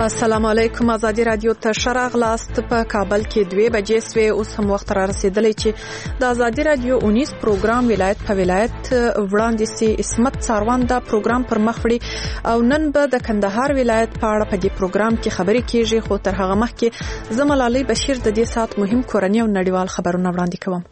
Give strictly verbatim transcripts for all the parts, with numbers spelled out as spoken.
السلام علیکم. آزادي رادیو ته شراغلاست. په کابل کې دوه بجې سوې. اوس هم وخت را رسیدلی چې د آزادي رادیو اونیس پروګرام ولایت په ولایت وړاندې سي اسمت څاروان دا پروګرام پر مخ وړي او نن به د کندهار ولایت په اړه په دې پروګرام کې خبرې کیږي. خو تر هغه مخکې زه ملالۍ بشیر د دې سات مهم کورنی او نړیوال خبرونه وړاندې کوم.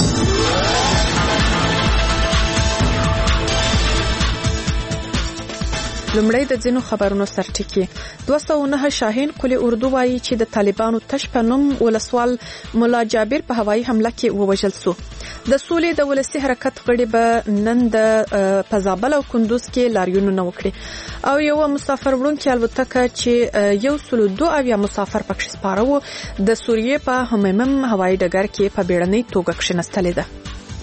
لومړی د ځینو خبرونو سرټکی. دوه سوه نه شاهین قلی اردو وایي چې د طالبانو تش په نوم ولسوال مولا جابر په هوایي حمله کې ووژل شو. د سولې د ولسي حرکت غړي به نن د پزابل او کندوز کې لاریونونه وکړي او یو مسافر وړونکي الوتکه چې یو سل دوه اویا مسافر پکښ سپاره وو د سوریې په هممم هوایي ډګر کې په بیړنۍ توګه کښینستلې ده.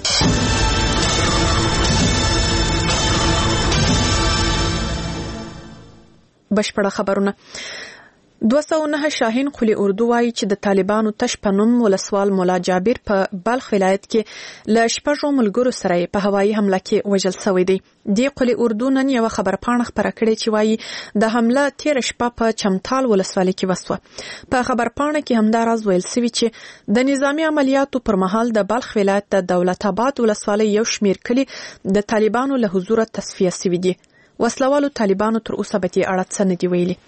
بشپړه خبرونه. دوه سوه نه شاهین قلی اردو وایي چې د طالبانو تش په نوم ولسوال مولا جابر په بلخ ولایت کې له شپږو ملګرو سره په هوایي حمله کې وژل شوی دی. د قلی اردو نن یو خبرپاڼه خبره کړې چې وایي د حمله تیر شپه په چمتال ولسوالۍ کې وسوه. په خبرپاڼه کې همدا راز ویل شوی چې د نظامی عملیاتو پر مهال د بلخ ولایت د دولت آباد ولسوالۍ یو شمیر کلی د طالبانو له حضور تصفیه شوی دي. وسلوالو طالبانو تر اوسه به دې اړه څه نه دي ویلي.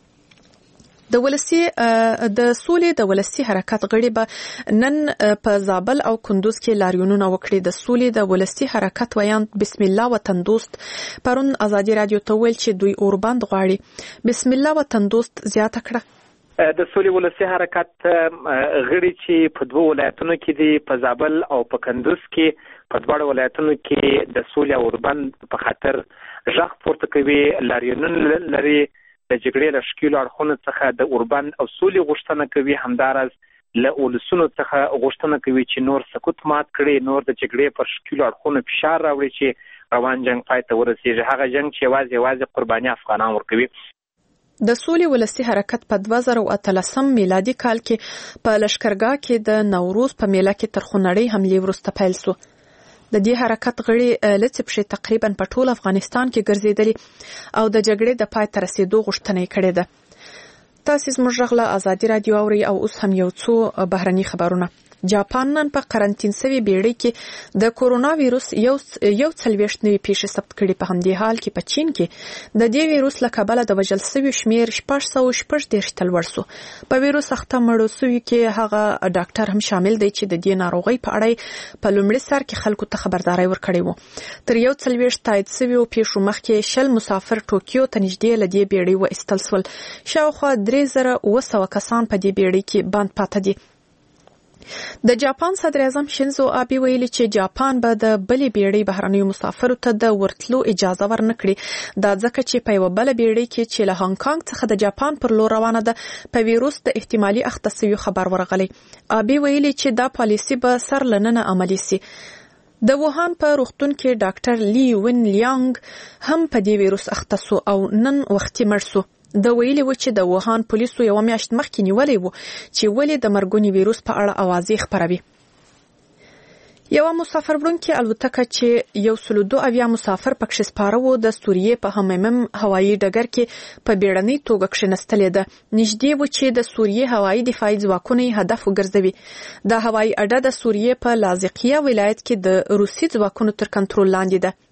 د ولسی د سولې د ولسی حرکت غړي به نن په زابل او کندوز کې لاریونونه وکړي. د سولې د ولسی حرکت ویان بسم الله وطن دوست پرون آزادي رادیو ته ویل چې دوی اوربند غواړي. بسم الله وطن دوست زیاته کړه. د سولې ولسی حرکت غړي چې په دوه ولایتونو کې دي، په زابل او په کندوز کې، په دواړو ولایتونو کې د سولې اوربند په خاطر ژغ پورته کوي، لاریونونه لري، د جګړې له شکیلو اړخونو څخه د اوربند او سولې غوښتنه کوي. همداراز له ولسونو څخه غوښتنه کوي چې نور سکوت مات کړي، نور د جګړې پر شکیلو اړخونو فشار راوړي چې روان جنگ پای ته ورسیږي. هغه جنگ چې یوازې یوازې قرباني افغانان ورکوي. د سولې ولسی حرکت په دوه زره اتلسم میلادي کال کې په لشکرګاه کې د نوروز په میله کې تر خونړۍ حملې وروسته پیل شو. د دې حرکت غړي لڅپشي تقریبا په ټول افغانستان کې ګرځیدلي او د جګړې د پای ته رسیدو غوښتنه کړې ده. تاسو زموږ غږ له آزادي رادیو اوري او اوس هم یو څو بهرني خبرونه. جاپان نن په قرنټین سوي بیړۍ کې د کورونا وایروس یو یو څلويشت نوي پیښې ثبت کړي. په همدې حال کې په چین کې د دې وایروس له کبله د وژل شوي شمیر شپږ سوه شپږ دېرش ته لوړ شو. په وایروس اخته مړو شوي کې هغه ډاکټر هم شامل دی چې د دې ناروغۍ په اړه په لومړي سر کې خلکو ته خبرداري ورکړې وو. تر یو څلويشت تایید شوي پیښو مخکې شل مسافر ټوکیو ته نږدې له دې بیړۍ وایستل شول. شاوخوا درې زره اوه سوه کسان په دې بیړۍ کې بند پاتې دي. د جاپان صدر اعظم شینزو آبی ویلي چې جاپان به د بلې بیړۍ بهرنیو مسافرو ته د ورتلو اجازه ورنکړي. دا ځکه چې په یوه بله بیړۍ کې چې له هانګ کانګ څخه د جاپان پر لور روانه ده په ویروس د احتمالي اخته شوي خبر ورغلی. آبی ویلي چې دا پالیسي به سر له ننه عملي سي. د ووهان په روغتون کې ډاکټر لی ون لیانګ هم په دې ویروس اخته شو او نن وختي مړ شو. د ویلي و چې د ووهان پولیسو یو میاشت مخکې نیولې وو چې ولې د مرګوني ویروس په اړه اوازې خپروي. یو مسافر وړونکي الوتکه چې یو سل دوه اویا مسافر پکښ سپاره وو د سوریې په هممم هوایي ډګر کې په بیړنۍ توګه کښینستلې ده. نږدې و چې د سوریې هوایي دفاعي ځواکونه هدف وګرځوي. د هوایي اډه د سوریې په لازقیه ولایت کې د روسي ځواکونو تر کنټرول لاندې ده.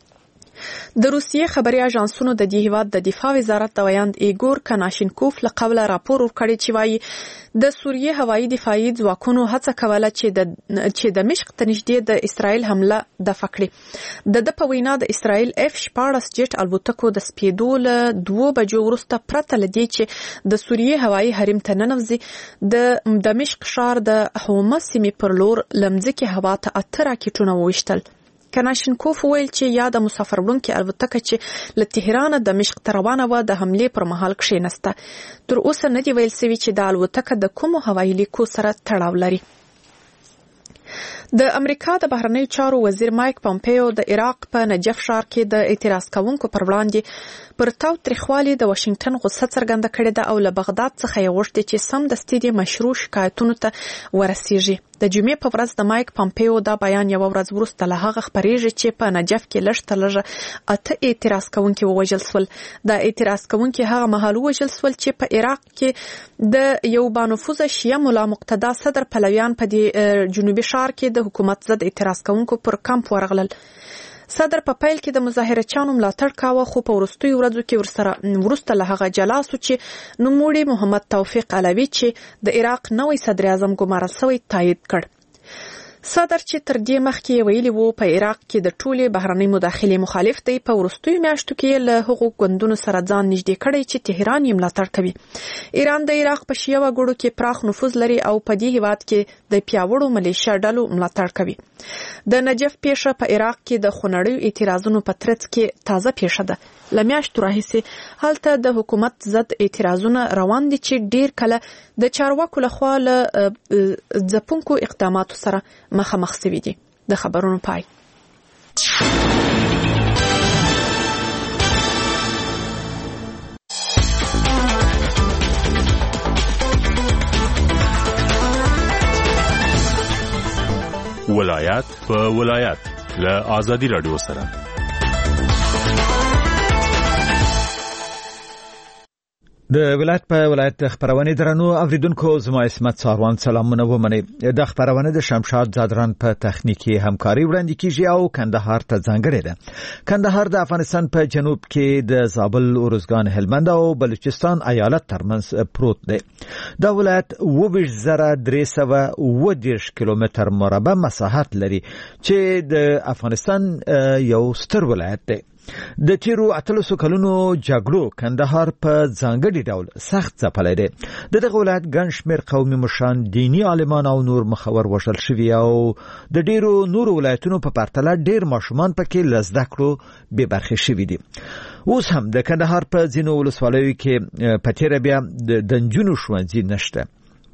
د روسیې خبري اژانسونو د دې هیواد د دفاع وزارت د ویاند ایګور کناشینکوف له قبله راپور ورکړی چې وایي د سوریې هوایي دفاعي ځواکونو هڅه کوله چې د چې د مشق ته نږدې د اسرائیل حمله دفع کړي. د د په وینا د اسرائیل اف شپاړس جټ الوتکو د سپیدو له دوه بجو وروسته پرته لدی چې د سوریې هوایي حریم ته ننوځي د دمشق ښار د حومه سیمې پر لور لمځکه هوا ته اته راکټونه وویشتل. کناشینکوف ویل چې یا د مسافر وړونکي الوتکه چې له تهران د دمشق ته روانه وه د حملې پر مهال کښینسته. تر اوسه نه دی ویل شوي چې د الوتکه د کومو هوایي لیکو سره تړاو لري. د امریکا د بهرنیو چارو وزیر مایک پامپیو د عراق په نجف ښار کې د اعتراض کوونکو پر وړاندې پر تاو تریخوالي د واشنگټن غوسه څرګنده کړې ده او له بغداد څخه یې غوښتي چې سم دستي د مشروع شکایتونو ته ورسیږي. د جمعې په ورځ د مایک پامپیو دا بیان یو ورځ وروسته له هغه خبرېږي چې په نجف کې لږ تر لږه اته اعتراض کوونکي ووژل سول. د اعتراض کوونکي هغه مهال ووژل سول چې په عراق کې د یو بانفوذه شیعه ملا مقتدا صدر پلویان په دې جنوبي ښار کې د حکومت ضد اعتراض کوونکو پر کمپ ورغلل. صدر په پیل کې د مظاهرچیانو ملاتړ کاوه خو په وروستیو ورځو کې ورسره وروسته له هغه جلا سو چې نوموړي محمد توفیق علوي چې د عراق نوی صدر اعظم ګمارل شوی تایید کړ. صدر چې تر دې مخکې ویلي وو په عراق کې د ټولې بهرنۍ مداخلې مخالف دی، په وروستیو میاشتو کې له هغو ګوندونو سره ځان نږدې کړی چې تهران یې ملاتړ کوي. ایران د عراق په شیعه وګړو کې پراخ نفوذ لري او په دې هیواد کې د پیاوړو ملیشیا ډلو ملاتړ کوي. د نجف پیښه په عراق کې د خونړیو اعتراضونو په ترڅ کې تازه پیښه ده. له میاشتو راهیسې هلته د حکومت ضد اعتراضونه روان دي چې ډیر کله د چارواکو لخوا له ځپونکو اقداماتو سره مخامخ شوي دي. د خبرونو پای. ولایت په ولایت له آزادی رادیو سره د ولایت په ولایت خبرونه درنو اوریدونکو زما اسمت ساروان سلامونه ومني. د خبرونه د شمشاد زادران په تخنیکی همکاري وړاندې کیږي او کندهار ته ځانګړې ده. کندهار د افغانستان په جنوب کې د زابل، اورزګان، هلمند او بلوچستان ایالت ترمنځ پروت دی. دا ولایت اووه زره درې سوه اووه دېرش کیلومتر مربع مساحت لري چې د افغانستان یو ستر ولایت دی. د تیرو اتلسو کلونو جګړو کندهار په ځانګړي ډول سخت ځپلی دی. د دغه ولایت ګڼ شمېر قومي مشران، دیني عالمان او نور مخور وژل شوي او د ډیرو نورو ولایتونو په پرتله ډیر ماشومان پکې له زده کړو بې برخې شوي دي. اوس هم د کندهار په ځینو ولسوالیو کې په تیره بیا د نجونو ښوونځي نشته.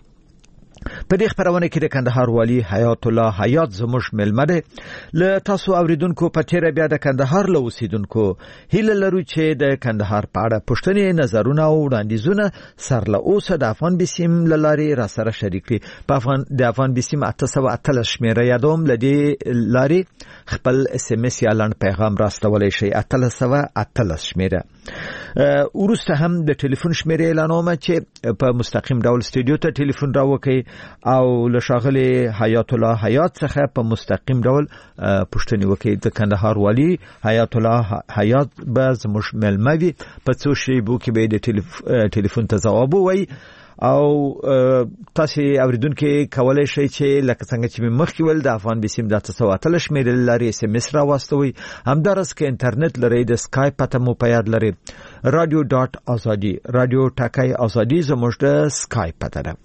په دې خبرونه کې د کندهار والی حیات الله حیات زموږ ملمه ده. له تاسو اوریدونکو په تیره بیا د کندهار له اوسیدونکو هیله لرو چې د کندهار په اړه پوښتنې، نظرونه او وړاندیزونه سر له اوسه د افغان بسیم له لارې را سره شریک کړي. په افغان د افغان بسیم اته سوه اتلس شمېره یادوم، له دې لارې خپل اس ام اس یا لنډ پیغام راستولی شئ. اتلس سوه اتلس شمېره. وروسته هم د ټلیفون شمېرې اعلانوم چې په مستقیم ډول سټوډیو ته ټلیفون راوکړئ او له ښاغلي حیات الله حیات څخه په مستقیم ډول پوښتنې وکړئ. د کندهار والی حیات الله حیات به زموږ مېلمه وي. په څو شیبو کې به د ټلیفون ته ځواب ووایي او تاسو اوریدونکو کولای شئ چې لکه څنګه چې مخکې ول د افغان بسیم د اته سوه اتلس شمېرې لري اس ام اس را واستوي. همدارس که انټرنیټ لري د سکایپ پته مو په یاد لري رادیو ډاټ ازادي رادیو ټاکای ازادي زموږ د سکایپ پته ده.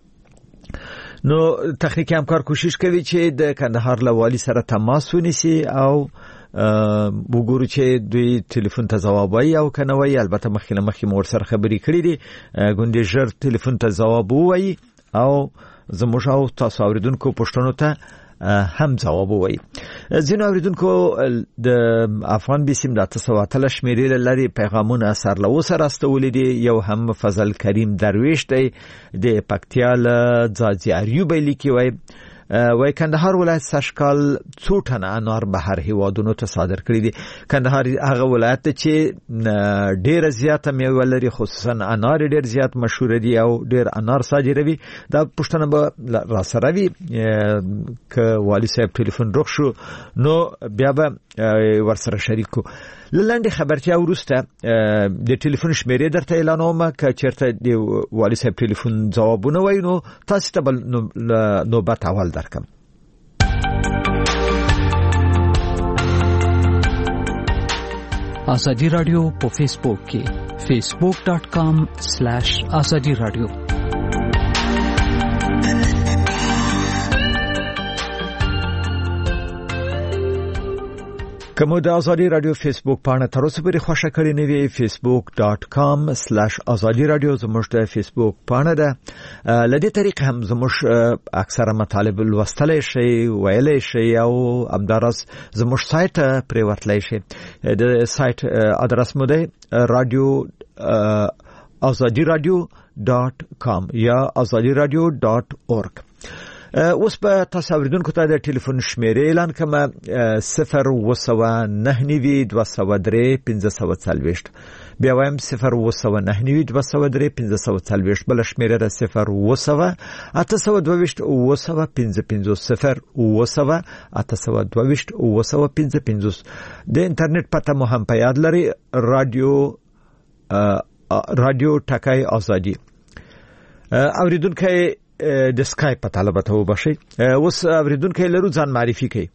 نو تخنیکی همکار کوشش کوي چې د کندهار له والی سره تماس ونیسي او وګورو چې دوی ټلیفون ته ځواب وایي او کنه وایي. البته مخکې له مخکې مو ورسره خبرې کړې دي، ګوندې ژر ټلیفون ته ځواب ووایي او زموږ او تاسو اوریدونکو پوښتنو ته هم ځواب ووایي. ځینو اوریدونکو د افغان بسیم د اته سوه اتلس شمېرې له لارې پیغامونه سر له اوسه راستولي دي. یو هم فضل کریم درویش دی د پکتیا له ځاځي اریوبی لیکي وایي وای کندهار ولایت سږکال څو ټنه انار بهر هیوادونو ته صادر کړي دي. کندهار هغه ولایت چې ډیر زیاته میوه لري، خصوصا انار ډیر زیات مشهور دي او ډیر انار صادروي. دا پښتنه به را سره وي ک والی صاحب ټلیفون روښ شو نو بیا به ورسره شریکو. لنډه خبرتیا وروسته د ټلیفون شمیرې درته اعلانوم که چیرته د والی صاحب ټلیفون ځوابونه وای نو تاسو ته بل نوبت اول درکم. آزادی رادیو په فیسبوک کې facebook dot com slash azadi radio. کومه د ازادي رادیو فیسبوک پاڼه تر اوسه پورې خوښه کړې نه وي facebook dot com slash azadi radio زموږ د فیسبوک پاڼه ده. لدې طریق هم زموږ اکثره مطالب لوستلای شي ویلای شي او همدارس زموږ سایت پر ورتلای شي. د سایت ادرس مو ده radio azadi radio dot com یا azadi radio dot org. اوس په تصویردونکو ته د ټلیفون شمیرې اعلان کما صفر وسوه نه نوي دوه سوه درې پنځه سوه څلوېښت بیا وایم صفر وسوه نه نوي دوه سوه درې پنځه سوه څلوېښت بل شمیره ده صفر وسوه اته سوه دوه ویشت اوه سوه پنځه پنځوس صفر وسوه اته سوه دوه ویشت اوه سوه پنځه پنځوس. د انټرنیټ پته مو هم په یاد لري رادیو رادیو ټکای ازادي. اوریدونکو د اسکایپ په طلبه ته وبشي. اوس اوریدونکو لرو ځان معرفي کوي.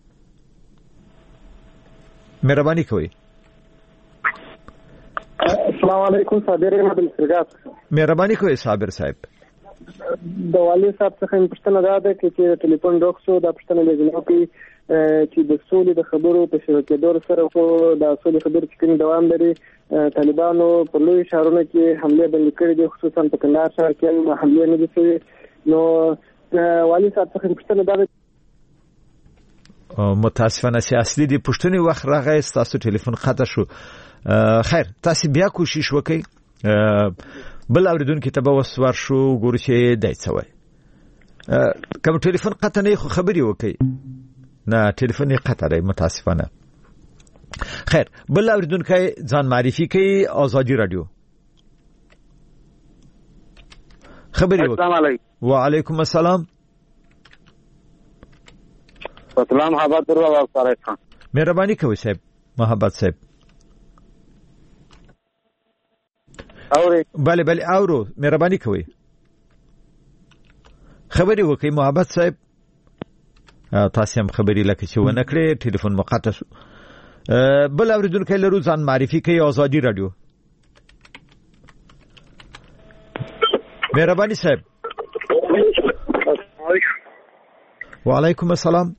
مهرباني کوي. السلام علیکم صابر احمد الفرقات. مهرباني کوي صابر صاحب. د والي صاحب څخه پوښتنه دا ده چې ټلیفون ډوک شو دا پوښتنه د جنو کې چې د سولې د خبرو په شبکې دور سره خو د سولې خبرو چې کوم دوام لري طالبانو په لوی شهرونو کې حمله بند کړې دي خصوصا په کندهار ښار کې حمله نه دي شوې. نو والي صاحب څخه پوښتنه دا ده متاسفانه چې اصلي دی پوښتنې وخت راغی تاسو ټلیفون خطا شو. خیر تاسو بیا کوشش وکړئ بل اوریدونکو ته به وسور شو ګورو چې دای څه وای. کوم ټلیفون قطع نه خو خبري وکړي نه ټلیفون یې قطع دی متاسفانه. خیر بل اوریدونکو ځان معرفي کوي ازادي رادیو. خبري وکړي. السلام علیکم. وعلیکم السلام. سلام محبت الله سره خان. مهرباني کوي صاحب محبت صاحب. اوري بله بله اورو مهرباني کوي. خبري وکړئ محبت صاحب. تاسو هم خبري لکه چې ونه کړې ټلیفون مقطع شو. بل اوریدونکو لرو ځان معرفي کوي ازادي رادیو. مهرباني صاحب. وعلیکم السلام.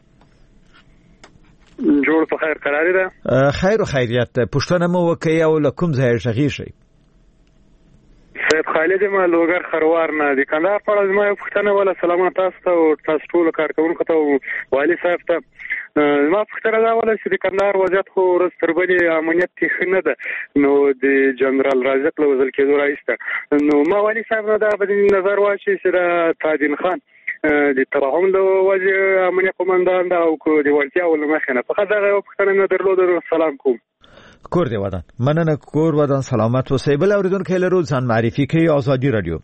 جوړ په خیر قراری ده. خیر او خیریت. پښتنه مو وکي او لکم ځای ژغی شي. سید خالد ما لوګر خروار نه د کندهار په اړه ما پښتنه ولا سلامات تاسو ته تاسو ټول کارکونکو ته والي صاحب ته ما پښتنه دا ولا چې د کندهار وضعیت خو ورځ تر بلې امنیت کې نه ده. نو د جنرال رازق له وزل کېدو راځي نو ما والي صاحب نه دا په نظر واچي چې د تاجین خان د ترحم له وجه امنیت قومندان دا او د ولتیا ول مخنه فقط دا پښتنه نه درلود. سلام کوم. کور دی ودان مننه کور ودان سلامت اوسئ. بل اوریدونکو لرو ځان معرفي کوي ازادي رادیو.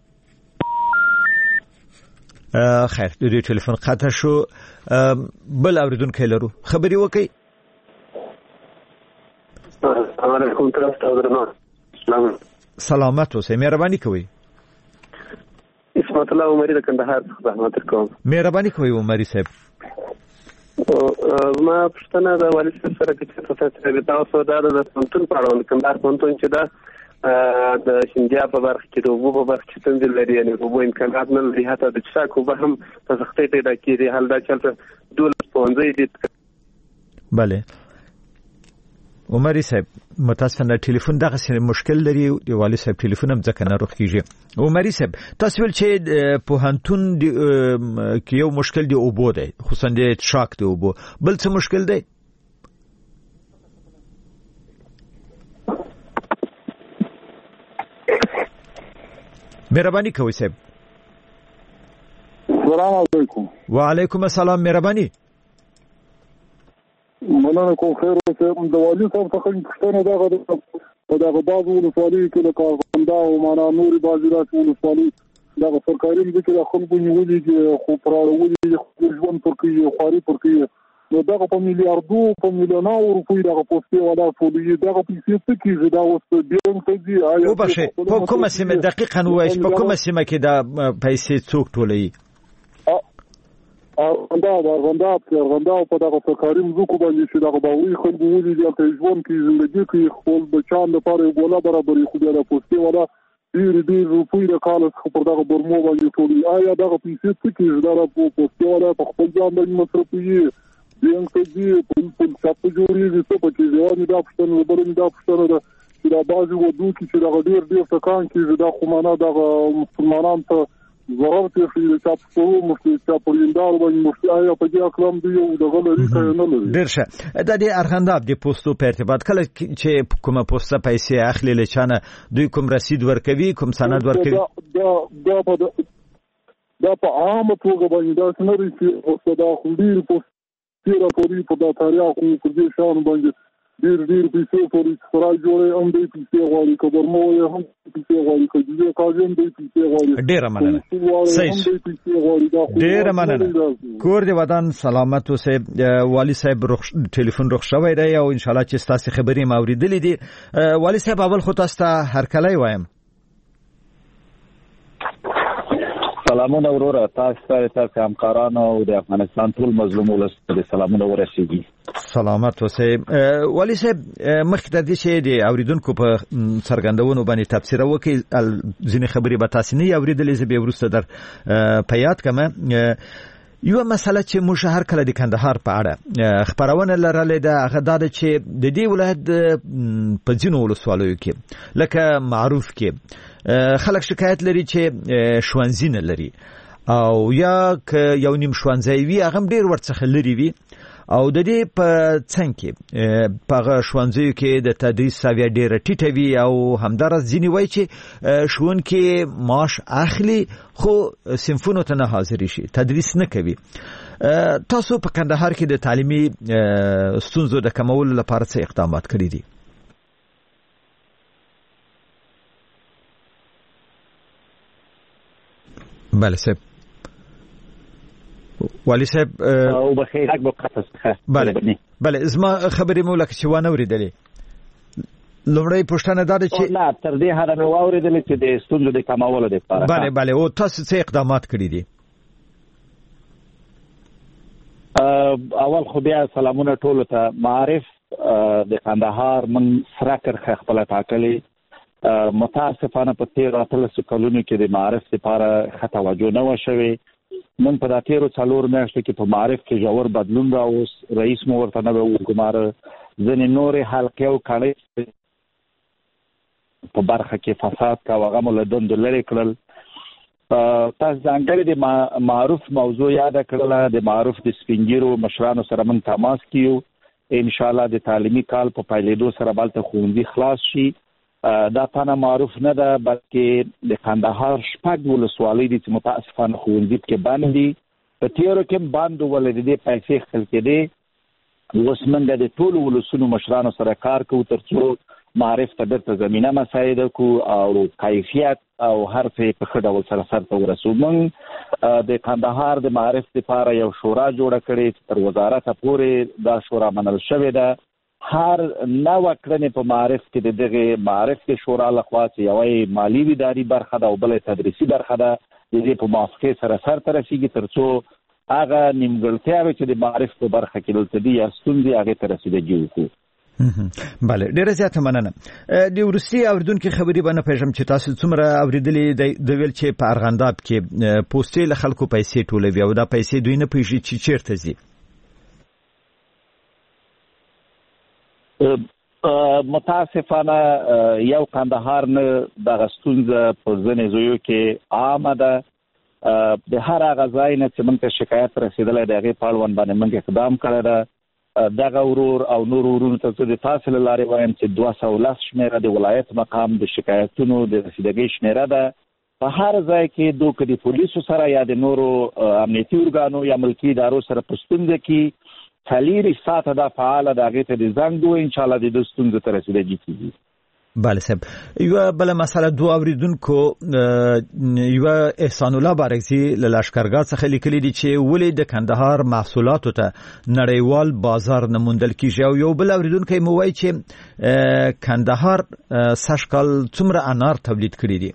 خیر د دې ټلیفون قطع شو. بل اوریدونکو لرو خبري وکي. السلام علیکم تاسو ته سلام. سلامت اوسئ مهرباني کوي. اسمت الله عمری د کندهار زحمت کوم. مهرباني کوي عمری صاحب. ما پښتنه د والي سره کې څه څه تاسو دا د پونتون په اړه کندهار پونتون چې دا د شینجا په برخه کې د وبو په برخه کې څنګه لري یعنی وبو امکانات نه لري حتی د چا کو به هم په سختۍ پیدا کیږي حال دا چلته دولت پونځي دي. بله عمری صاحب متاسفانه ټلیفون دغه سره مشکل لري. دی والي صاحب ټلیفون هم ځکه نه روخ کیږي. عمری صاحب تاسو ول چې په هانتون کې یو مشکل دی او بو دی خصوصا د شاک دی او بو بل څه مشکل دی؟ مهرباني کوي صاحب. السلام علیکم. وعلیکم السلام مهرباني. مننه کوم خیر اوسه. د والي صاحب څخه پوښتنه دا غواړم په دغه بازو ولسوالۍ کې د کارخاندا او معنا نوري بازارات ولسوالۍ دغه سرکاري ځکه د خلکو نیولې دي خو پراړولې خو ژوند پرکې خواري پرکې نو دغه په میلیارډو په میلیونو روپۍ دغه پوسټي ولا فولي دغه پیسې څه کیږي دا اوس په بینک ته دي. او بشه په کومه سیمه دقیقاً وایي په کومه سیمه کې دا پیسې څوک ټولوي؟ دا دا غونډه په غونډه په دغه سرکاري ځکو باندې چې دغه باوی خلکو ولې د ژوند کې زندگی کې خپل بچان لپاره ګولا برابرې خو د پوسټي ولا ډیر ډیر روپۍ د کال څخه پر دغه برمو باندې ټولي. آیا دغه پیسې څه کیږي دا په پوسټي ولا په خپل ځان باندې مصرفوي دین کې په په څاپو جوړیږي څه په کې ځواني دا پښتنه بلنه دا پښتنه ده چې دا بازي ودو کې چې دا ډیر ډیر تکان کې دا خو معنا دا مسلمانان ته ضرورت یې چې تاسو مفتي تاسو لیندار باندې مفتي آیا په دې اقلام دی یو دغه لري کنه لري ډیر ښه د دې ارغنداب د پوسټو په ارتباط کله چې کومه پوسټه پیسې اخلي لچانه دوی کوم رسید ورکوي کوم سند ورکوي دا دا په دا په عامه توګه باندې دا څنګه چې صدا خو ډیر پوسټ را پوری په دا تاریخ خو په دې شان باندې ډیر ډیر پیسې پوری خراج جوړې هم دې پیسې غواړي کبرمو یې هم پیسې غواړي کله کاجن دې پیسې غواړي ډیر مننه صحیح ډیر مننه کور دې ودان سلامت اوسه والی صاحب رخ ټلیفون رخ شوی دی او ان شاء الله چې تاسو خبرې ماوریدلې دي والی صاحب اول خو تاسو ته هر کله وایم سلامونه وروره تاسو ته تاسو همکارانو او د افغانستان ټول مظلوم ولس ته سلامونه ورسیږي سلامت اوسئ والی صاحب مخکې د دې چې د اوریدونکو په څرګندونو باندې تفسیر وکړي ځینې خبرې به تاسو نه اوریدلې زه به وروسته در په یاد کړم یو مسله چې موږ هر کله د کندهار په اړه خبرونه لرلې ده هغه دا چې د دې ولایت په ځینو ولسوالیو کې لکه معروف کې خلک شکایت لري چې شوانځي نه لري او یا ک یو نیم شوانځي وي هغه ډیر ورڅخه لري وي او د دې په څنګ کې په شوانځي کې د تدریس ساوی ډیر ټیټه وي او همدارس ځینی وای چې شون کې معاش اخلي خو صنفونو ته نه حاضر شي تدریس نه کوي تاسو په کندهار کې د تعلیمي ستونزو د کمولو لپاره څه اقدامات کړی دي بله صاحب والی صاحب او بخیر حق بقصص بله بله زما خبرې مو لکه چې وانه اوریدلې لومړی پوښتنه دا ده چې لا تر دې هغه نو اوریدلې چې د ستونزو د کمولو لپاره بله بله او تاسو څه اقدامات کړی دي اول خو بیا سلامونه ټولو ته معارف د کندهار من سره کرخه خپل ټاکلي متاسفانه په تیر اتلس کلونو کې د معارف لپاره خطا توجه نه وشوي من په داتیرو څلور میاشتو کې په معارف کې جوړ بدلون راوس رئیس مو ورته نه وګمار ځنې نورې حلقې او کړي په برخه کې فساد کا وغه مولدون دلری کړل تاسو ځانګړي د معروف موضوع یاد کړل د معروف د سپینګیرو مشرانو سره من تماس کیو ان شاء الله د تعلیمي کال په پایلیدو سره بالته خوندي خلاص شي دا پانه معروف نه ده بلکې د کندهار شپږ ولسوالۍ دي چې متاسفانه خوندي کې باندې په تیرو کې باندې ولې د پیسې خپل کې دي وسمنګ د ټول ولسونو مشرانو سره کار کوي ترڅو معرف ته د زمينه مساعده کو او کیفیت او هر څه په خډه ول سره سره ورسو من د کندهار د معرف لپاره یو شورا جوړه کړې تر وزارت پورې دا شورا منل شوې ده هر نو کړنې په معرف کې د دغه معرف کې شورا لخوا چې یوې مالی اداري برخه ده او بل تدریسي برخه ده د دې په موافقه سره سر ترسيږي ترڅو هغه نیمګړتیاوې چې د معرف په برخه کې دلته دي یا ستونزې هغه ترسيږي وکړو بله ډیره زیاته مننه د ورسي اوریدونکو خبرې باندې پېژم چې تاسو څومره اوریدلې د ویل چې په ارغنداب کې پوسټې له خلکو پیسې ټولوي او دا پیسې دوی نه پیژي چې چیرته ځي متاسفانه یو کندهار نه د غستونزه په ځنې زویو کې عامه ده د هر هغه ځای نه چې موږ ته شکایت رسیدلې د هغې په اړوند باندې موږ اقدام کړی ده دغه ورور او نور ورونو ته زه د تاسو له لارې وایم چې دوه سوه لس شمېره د ولایت مقام د شکایتونو د رسیدګۍ شمېره ده په هر ځای کې دوی د پولیسو سره یا د نورو امنیتي ارګانو یا ملکي ادارو سره په ستونزه کې څلور ساعته دا فعال د هغې ته د زنګ دوی ان شاء الله د دې ستونزې ته رسیدګي کیږي بله صاحب یوه بله مسله دوه اوریدونکو یوه احسان الله بارکزي له لښکرګاه څخه لیکلي دي چې ولې د کندهار محصولاتو ته نړیوال بازار نه موندل کیږي او یو بل اوریدونکی مو وایي چې کندهار سږ کال څومره انار تولید کړي دي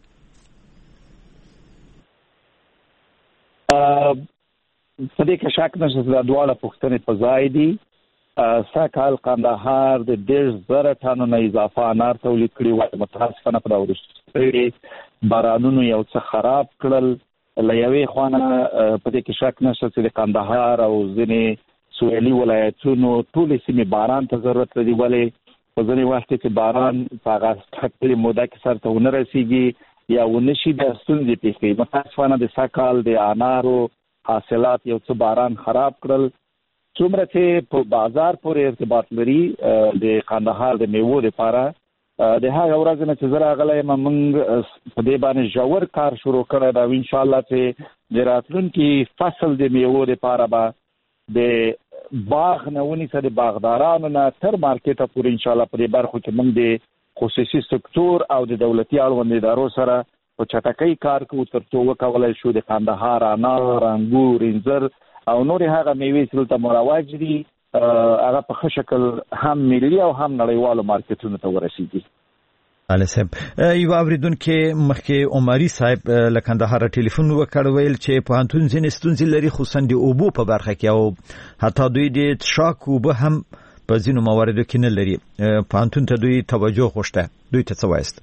په دې کې شک نشته چې دا دواړه پوښتنې په ځای دي سږ کال کندهار د دېرش زره ټنو نه اضافه انار تولید کړي وای متاسفانه په دا وروستي بارانونو یو څه خراب کړل له یوې خوا نه په دې کې شک نشته چې د کندهار او ځینې سویلي ولایتونو ټول سیمې باران ته ضرورت لري، ولې په ځینې وخت کې باران په هغه ټاکلې موده کې سرته ونه رسیږي یا ونه شي د ستونزې پیښ کوي. متاسفانه د سږکال د انارو حاصلات یو څه باران خراب کړل. څومره چې په بازار پورې ارتباط لري د کندهار د میوو لپاره، د هغه ورځ نه چې زه راغلی یم موږ په دې باندې ژور کار شروع کړی دی او انشاءالله چې د راتلونکي فصل د میوو لپاره به د باغ نه ونیسه د باغدارانو نه تر مارکیټه پورې انشاءالله په دې برخو کې موږ د خصوصي سکتور او د دولتي اړوند ادارو سره په چټکۍ کار کوو تر څو وکولی شو د کندهار انار، انګور، انځر او نورې هغه میوې چې دلته مروج دي هغه په ښه شکل هم ملي او هم نړیوالو مارکیټونو ته ورسیږي. علي صاحب یو اوریدونکو مخکې عمري صاحب له کندهار ټلیفون وکړ، ویل چې پوهنتون ځینې ستونزې لري خصوصا د اوبو په برخه کې او حتی دوی د څښاک اوبه هم په ځینو مواردو کې نه لري. پوهنتون ته دوی توجه غوښته، دوی ته څه وایست؟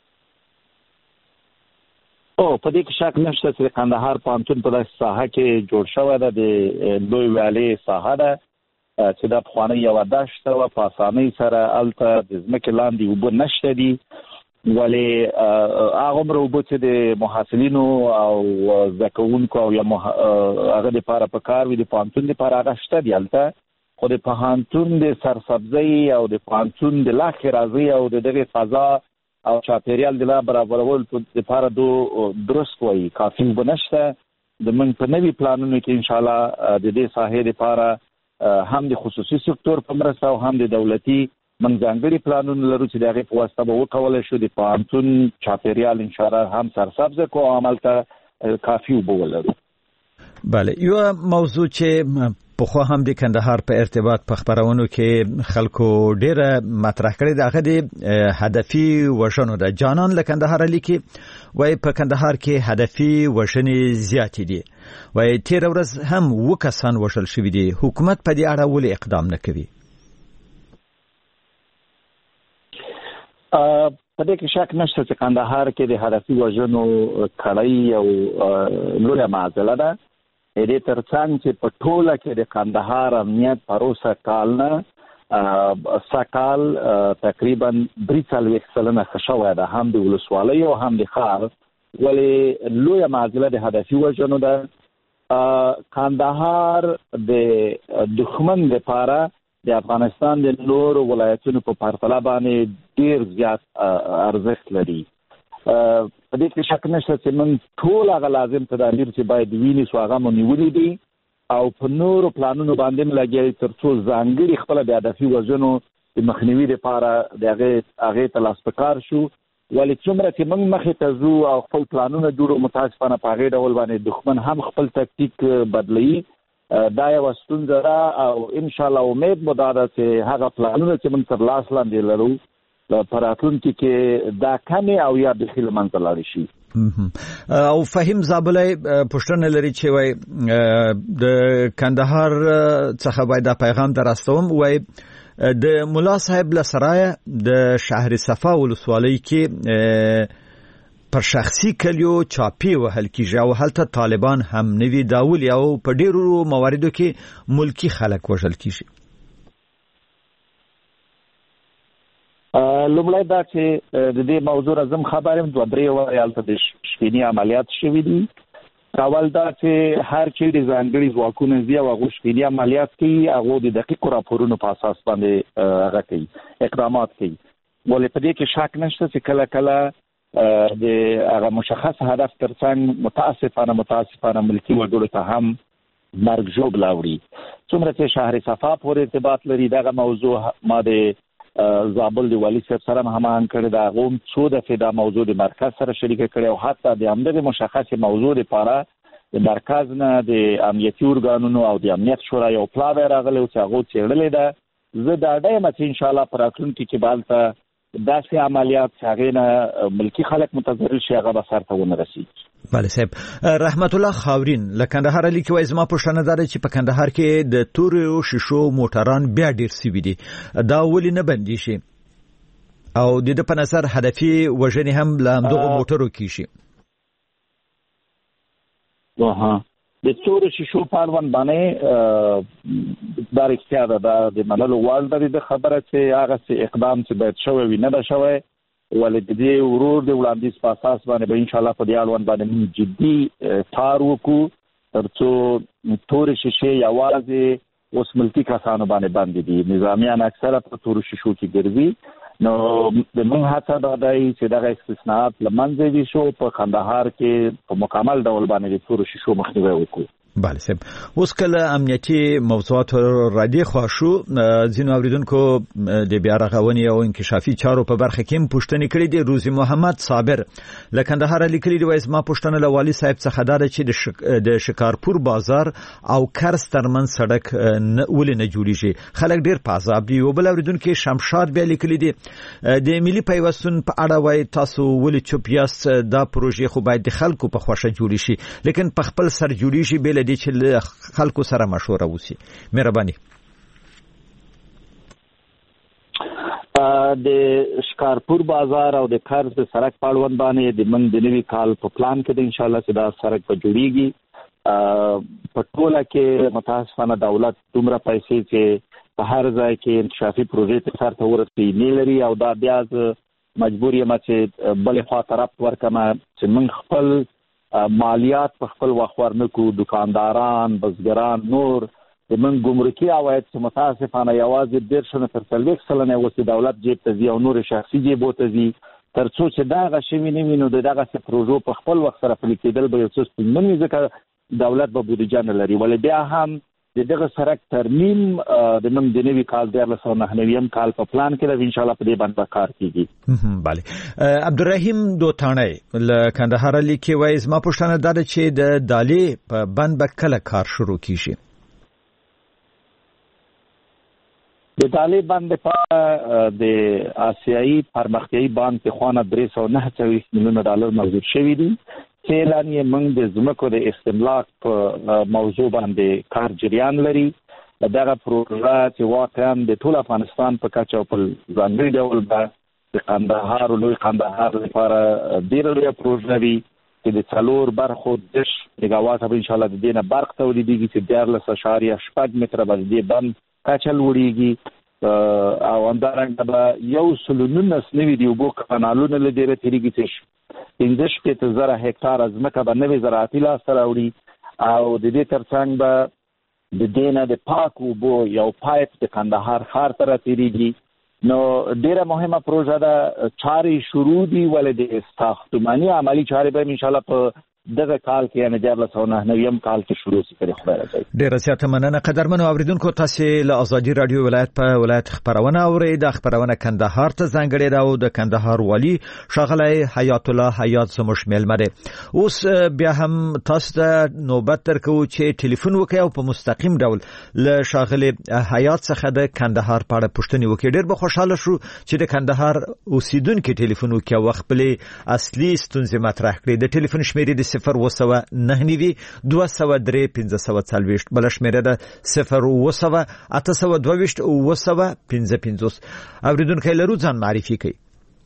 او په دې کې شک نشته چې کندهار پوهنتون په داسې ساحه کې جوړ شوی ده، د لوی ویالې ساحه ده چې دا پخوانۍ یوه دشته وه، په اسانۍ سره هلته د ځمکې لاندې اوبه نشته دي، ولې هغه عمره اوبه چې د محصلینو او زده کوونکو او یا هغه دپاره په کار وي د پوهنتون دپاره هغه شته دي هلته، خو د پوهنتون د سرسبزۍ او د پوهنتون د لا ښېرازۍ او د دغې فضا او چاپېریال د لا برابرولو دپاره دو درست وایي کافي اوبه نشته. د موږ په نوي پلانونو کې انشاءالله د دې ساحې دپاره هم د خصوصي سکتور په مرسته او هم د دولتي موږ ځانګړي پلانونه لرو چې د هغې په واسطه به وکولی شو د پوهنتون چاپېریال انشاءالله هم سرسبزه کړو او هملته کافي اوبه ولرو. بله، یوه موضوع چې پخوا هم د کندهار په ارتباط په خپرونو کې خلکو ډیره مطرح کړې ده، هغه د هدفي وژنو ده. جانان له کندهار لیکي وایي په کندهار کې هدفي وژنې زیاتې دي، وایي تېره ورځ هم اووه کسان وژل شوي دي. حکومت په دې اړه ولې اقدام نه کوي؟ په دې کې شک نشته چې کندهار کې د هدفي وژنو کړۍ یو لویه معضله ده. دې ترڅنګ چې په ټوله کې د کندهار امنیت پروسه کال نه سکال تقریبا درې څلوېښت سلنه ښه شوی ده، هم د ولسوالۍ او هم د ښار، ولې لویه معضله د هدفي وژنو ده. کندهار د دښمن لپاره د افغانستان د نورو ولایتونو په پرتله باندې ډیر زیات ارزښت لري. په دې کې شک نشته چې موږ ټول هغه لازم تدابیر چې باید وینیسو هغه مو نیولي دي او په نورو پلانونو باندې م لګیا تر څو ځانګړي خپله د هدفي وژنو د مخنیوي لپاره د هغې ته لاس په کار شو، ولې څومره چې موږ مخې ته ځو او خپل پلانونه جوړو متاسفانه په هغې ډول باندې دښمن هم خپل تکتیک بدلوي. دا یوه ستونزه ده او انشاءالله امید مو دا ده چې هغه پلانونه چې موږ تر لاس لاندې لرو په راتلونکي کې دا کمې او یا بیخي له منځه لاړې شي. او فهیم زابلی پوښتنه لري چې وایي د کندهار څخه باید دا پیغام در استوم، وایي د ملا صاحب له سرایه د شهر صفا ولسوالۍ کې پر شخصي کلیو چاپی وهل کیږي او هلته طالبان هم نوي داولي او په ډیرو مواردو کې ملکی خلک وژل کیږي. لومړی دا چې د دې موضوع زم خبر یم دوه درې وارې هلته د شپیني عملیات شوي دي. اول دا چې هر چیرې ځانګړي ځواکونه ځي او هغوی شپیني عملیات کوي، هغوی د دقیقو راپورونو په اساس باندې هغه کوي اقدامات کوي، ولې په دې کې شک نشته چې کله کله د هغه مشخص هدف ترڅنګ متاسفانه متاسفانه ملکي وګړو ته هم مرګ ژوبله وړي. څومره چې شهر صفا پورې ارتباط لري دغه موضوع ما د زابل د والي صاحب سره هماهنګ کړی ده، هغه هم څو دفعې دا موضوع د مرکز سره شریکه کړې او حتی د همدغې مشخصې موضوع دپاره د مرکز نه د امنیتي ارګانونو او د امنیت شورا یو پلاوی راغلی و چې هغو څېړلې ده. زه ډاډه یم چې انشاءالله په راتلونکي کې به هلته داسې عملیات چې هغې نه ملکي خلک متضرر شي هغه به سرته ونه رسېږي. بله صاحب، رحمت الله خاورین له کندهار لیکي وایي زما پوښتنه دا ده چې په کندهار کې د تورو شیشو موټران بیا ډېر سوي دي، دا ولې نه بندي شي او د ده په نظر هدفي وژنې هم له همدغو موټرو کیږي؟ د تورو شیشو په اړوند باندې دا رښتیا ده د منلو وړ د خبره چې هغه څه اقدام چې باید شوی وي نه ده شوی، ولې د دې ورور د وړاندیز په اساس باندې به انشاءالله په دې اړوند باندې جدي کار وکړو تر څو تورې شیشې یوازې اوس ملکي کسانو باندې باندې دي، نظامیان اکثره په تورو شیشو کې ګرځي. نو د موږ هڅه دا دی چې دغه استثناءات له منځه ویشو، په کندهار کې په مکمل ډول باندې د تورو شیشو مخنیوی وکړو. بله صاحب، اوس کله امنیتي موضوعات را دې خوا شو، ځینو اوریدونکو د بیا رغونې او انکشافي چارو په برخه کې هم پوښتنې کړې دي. روزي محمد صابر له کندهار لیکلي دي، وایي زما پوښتنه له والي صاحب څخه دا ده چې د شکارپور بازار او کرز ترمنځ سړک ولې نه جوړیږي؟ خلک ډېر په عذاب دي. یو بل اوریدونکي شمشاد بیا لیکلي دي د ملي پیوستون په اړه وایي تاسو ولې چوپ یاست؟ دا پروژې خو باید د خلکو په خوښه جوړې شي، لیکن په خپل سر جوړیږي بې دي چې خلکو سره مشوره وسی. مهرباني. د شکارپور بازار او د کرز د سړک په اړوند باندې د من د نوي کال په پلان کې د انشاءالله چې دا سړک به جوړیږي. په ټوله کې متاسفانه دولت دومره پیسې چې په هر ځای کې انکشافي پروژې ته سر ته ورسوي نه لري، او دا بیا مجبور یم چې بلې خوا طرف ورکمه چې موږ خپل مالیات په خپل وخت ورنکو، دکانداران، بزګران، نور د من ګمرکي عواید چې متاسفانه یوازې دېرش نه تر څلوېښت سلنه اوس دولت جیب ته ځي او نور شخصي جیبو ته ځي. تر څو چې دغه شوي نه وي نو د دغسې پروژو په خپل وخت سره پلي کېدل به یو څه ستونزمن وي، ځکه دولت به بودیجه نه لري. ولې بیا هم د دغه سړک ترمیم د نن د نوي کال دیارلس سوه نهه نویم کال په پلان کې د انشاءالله په دې باندې کار کیږي. بله، عبدالرحیم دوتاڼی له کندهار لیکي، وایي زما پوښتنه دا ده چې د دالې په بند به کله کار شروع کیږي؟ د دالې بند په د آسیایي پرمختیایي بانک په خوانه درې سوه نهه څلوېښت میلیونه ډالر منظور شوي دي. چې اعلان یې موږ د ځمکو د استملاک په موضوع باندې کار جریان لري. دغه پروژه چې واقعا د ټول افغانستان په کچه او په ځانګړي ډول به د کندهار او لوی کندهار لپاره ډېره لویه پروژه وي چې د څلور برخو دېرش میګاواټه به انشاءالله د دې نه برق تولیدېږي چې دیارلس اعشاریه شپږ متره به د دې بند کچه لوړېږي، او همدارنګه به یو سل نولس نوي د اوبو کانالونه له ډېره تېرېږي چې پنځه شپېته زره هکټاره ځمکه به نوې زراعتي لاسته راوړي، او د دې ترڅنګ به د دې نه د پاکو اوبو یو پایپ د کندهار ښار ته راتېرېږي. نو ډېره مهمه پروژه ده، چارې شروع دي، ولې د ساختماني عملي چارې به انشاءالله په دغه کال کې یعنې دیارلس سوه نهه نویم کال کې شروع شي کړي. خدای راځي. ډېره زیاته مننه. قدرمنو اوریدونکو، تاسې له ازادي راډیو ولایت په ولایت خبرونه اورئ. د خبرونه کندهار ته ځانګړې ده او د کندهار والي ښاغلی حیات الله حیات زموږ میلمه دی. اوس بیا هم تاسو ته نوبت درکوو چې ټلیفون وکړئ او په مستقیم ډول له ښاغلي حیات څخه د کندهار په اړه پوښتنې وکړئ. ډېر به خوشحاله شو چې د کندهار اوسیدونکي ټلیفون وکړي او خپلې اصلي ستونزې مطرح کړي. د ټلیفون شمیرې د صفر اوه سوه نهه نوي دوه سوه درې پنځه سوه څلوېښت، بله شمیره ده صفر اوه سوه اته سوه دوه ویشت اوه سوه پنځه پنځوس. اوریدونکی لرو، ځان معرفي کوي.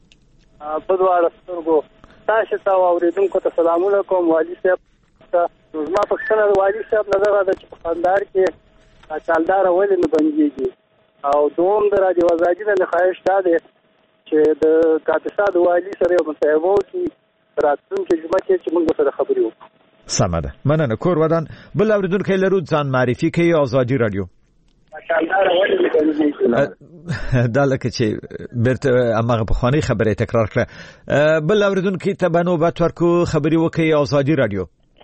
په دواړه سترګو تاسو ته او اوریدونکو ته سلامونه کوم. والي صاحب ته زما پوښتنه د والي صاحب نه ده چې په کندهار کې چالداره ولې نه بندېږي، او دوم د راډیو ازادي نه خواهش دا دی چې د کاپیسا د والي سره یو مصاحبه وکړي راتلونکي جمعه کې چې موږ سره خبرې وکړو. سمه ده، مننه. کور ودان. بل اوریدونکی لرو، ځان معرفي کوي. ازادي راډیو. دا لکه چې بیرته هماغه پخوانۍ خبرې تکرار کړه. بل اوریدونکی ته به نوبت ورکو، خبرې وکړي. ازادي راډیو.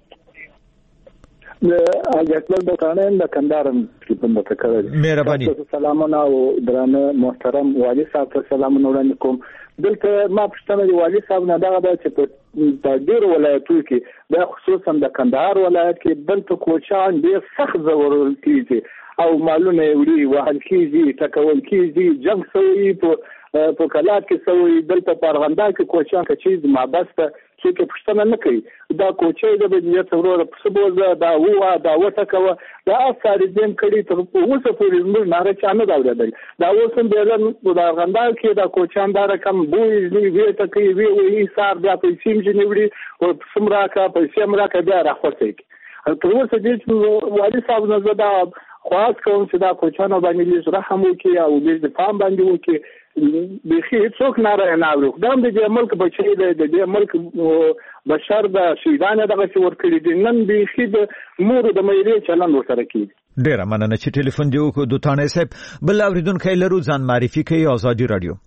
حاجتمل دوتاڼی د کندهار ټلیفون درته کړی. مهرباني. سلامونه او درانه محترم والي صاحب ته سلامونه وړاندې کوم. دلته ما پوښتنه د والي صاحب نه دغه ده چې په ډېرو ولایتونو کې دا خصوصا د کندهار ولایت کې دلته کوچیان ډېر سخت ځورول کېږي او مالونه یې وړي، وهل کېږي، ټکول کېږي، جنګ سوی په په کلات کې سوی. دلته په ارغنداب کې کوچیان که چیز مابسته څوک پوښتنه نه کوي. دا کوچی د بدنیت وروره پسه بوزه، دا ووه، دا وټکوه، دا اثارې دیم کړي. تر اوسه پورې زموږ ناره چا نه ده اورېدل. دا اوس هم بیرن د ارغنداب کې دا کوچیان دا رقم بوی ځي، ویې ټکوي، ویې وهي، سار بیا پیسې هم ځینې وړي، پسه هم راکړه، پیسې هم راکړه، بیا راخوڅوي. تر اوسه دې چې والي صاحب نه زه دا درخواست کوم چې دا کوچانو باندې لیز رحم وکړي او لیز د فام باندې وکړي بخي هیڅوک نه راغلو دا د دې ملک بچی د دې ملک بشر د سیدان دغه څور کړی دي نن بخي د مور د مېلې چلن ورسره کیږي ډیر مننه چې ټلیفون دی وکړو دوتانه صاحب بل اوریدونکو لرو ځان معرفي کوي آزادي رادیو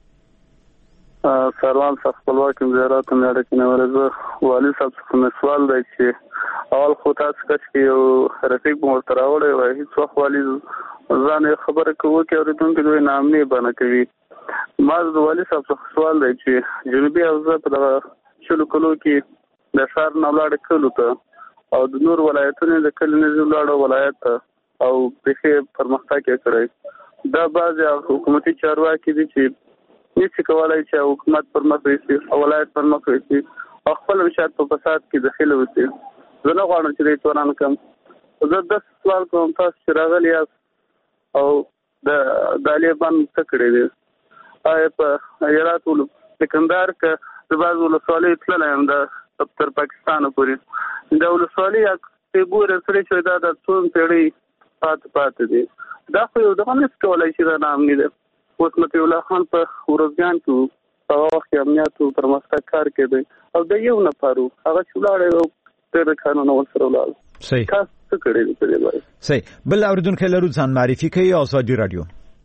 سروان صاحب خپلواک زیارت نه لري نه ورزه والی صاحب څخه سوال دی چې اول خو تاسو کې یو رفیق مو تر راوړی وای هیڅ وخت والی ځان خبره کوي چې اوریدونکو دوی نام نه بنه کوي ما د والی صاحب څخه سوال دی چې جنوبي حوزه په دغه شلو کلو کې د ښار نه ولاړ کلو ته او د نور ولایتونو د کلي نه ولاړ ولایت او په پرمختګ کې کړی دا بعض حکومتي چارواکي دي چې هیڅ کولای چې حکومت پرمخ وي او ولایت پرمخ وي او خپل وشات په فساد کې دخیل وي زه نه غواړم چې د توران کم زه د سوال کوم تاسو چې راغلی او د طالبان څه کړی دي آیا په هرات ول سکندر کې د بعض ولسوالۍ تللی یم د تر پاکستان پورې د ولسوالۍ چې ګوره سره چې دا د څون پیړۍ پات پات دي دا خو یو دغه نس کولای شي دا نام نه دی اوس متي الله خان په ورځګان کې په وخت امنیت او پرمختګ کار کوي او د یو نفرو هغه چولاړ د قانون او سره ولال صحیح تاسو کړی دی په دې وایي صحیح بل اوریدونکو لرو ځان معرفي کوي آزادي رادیو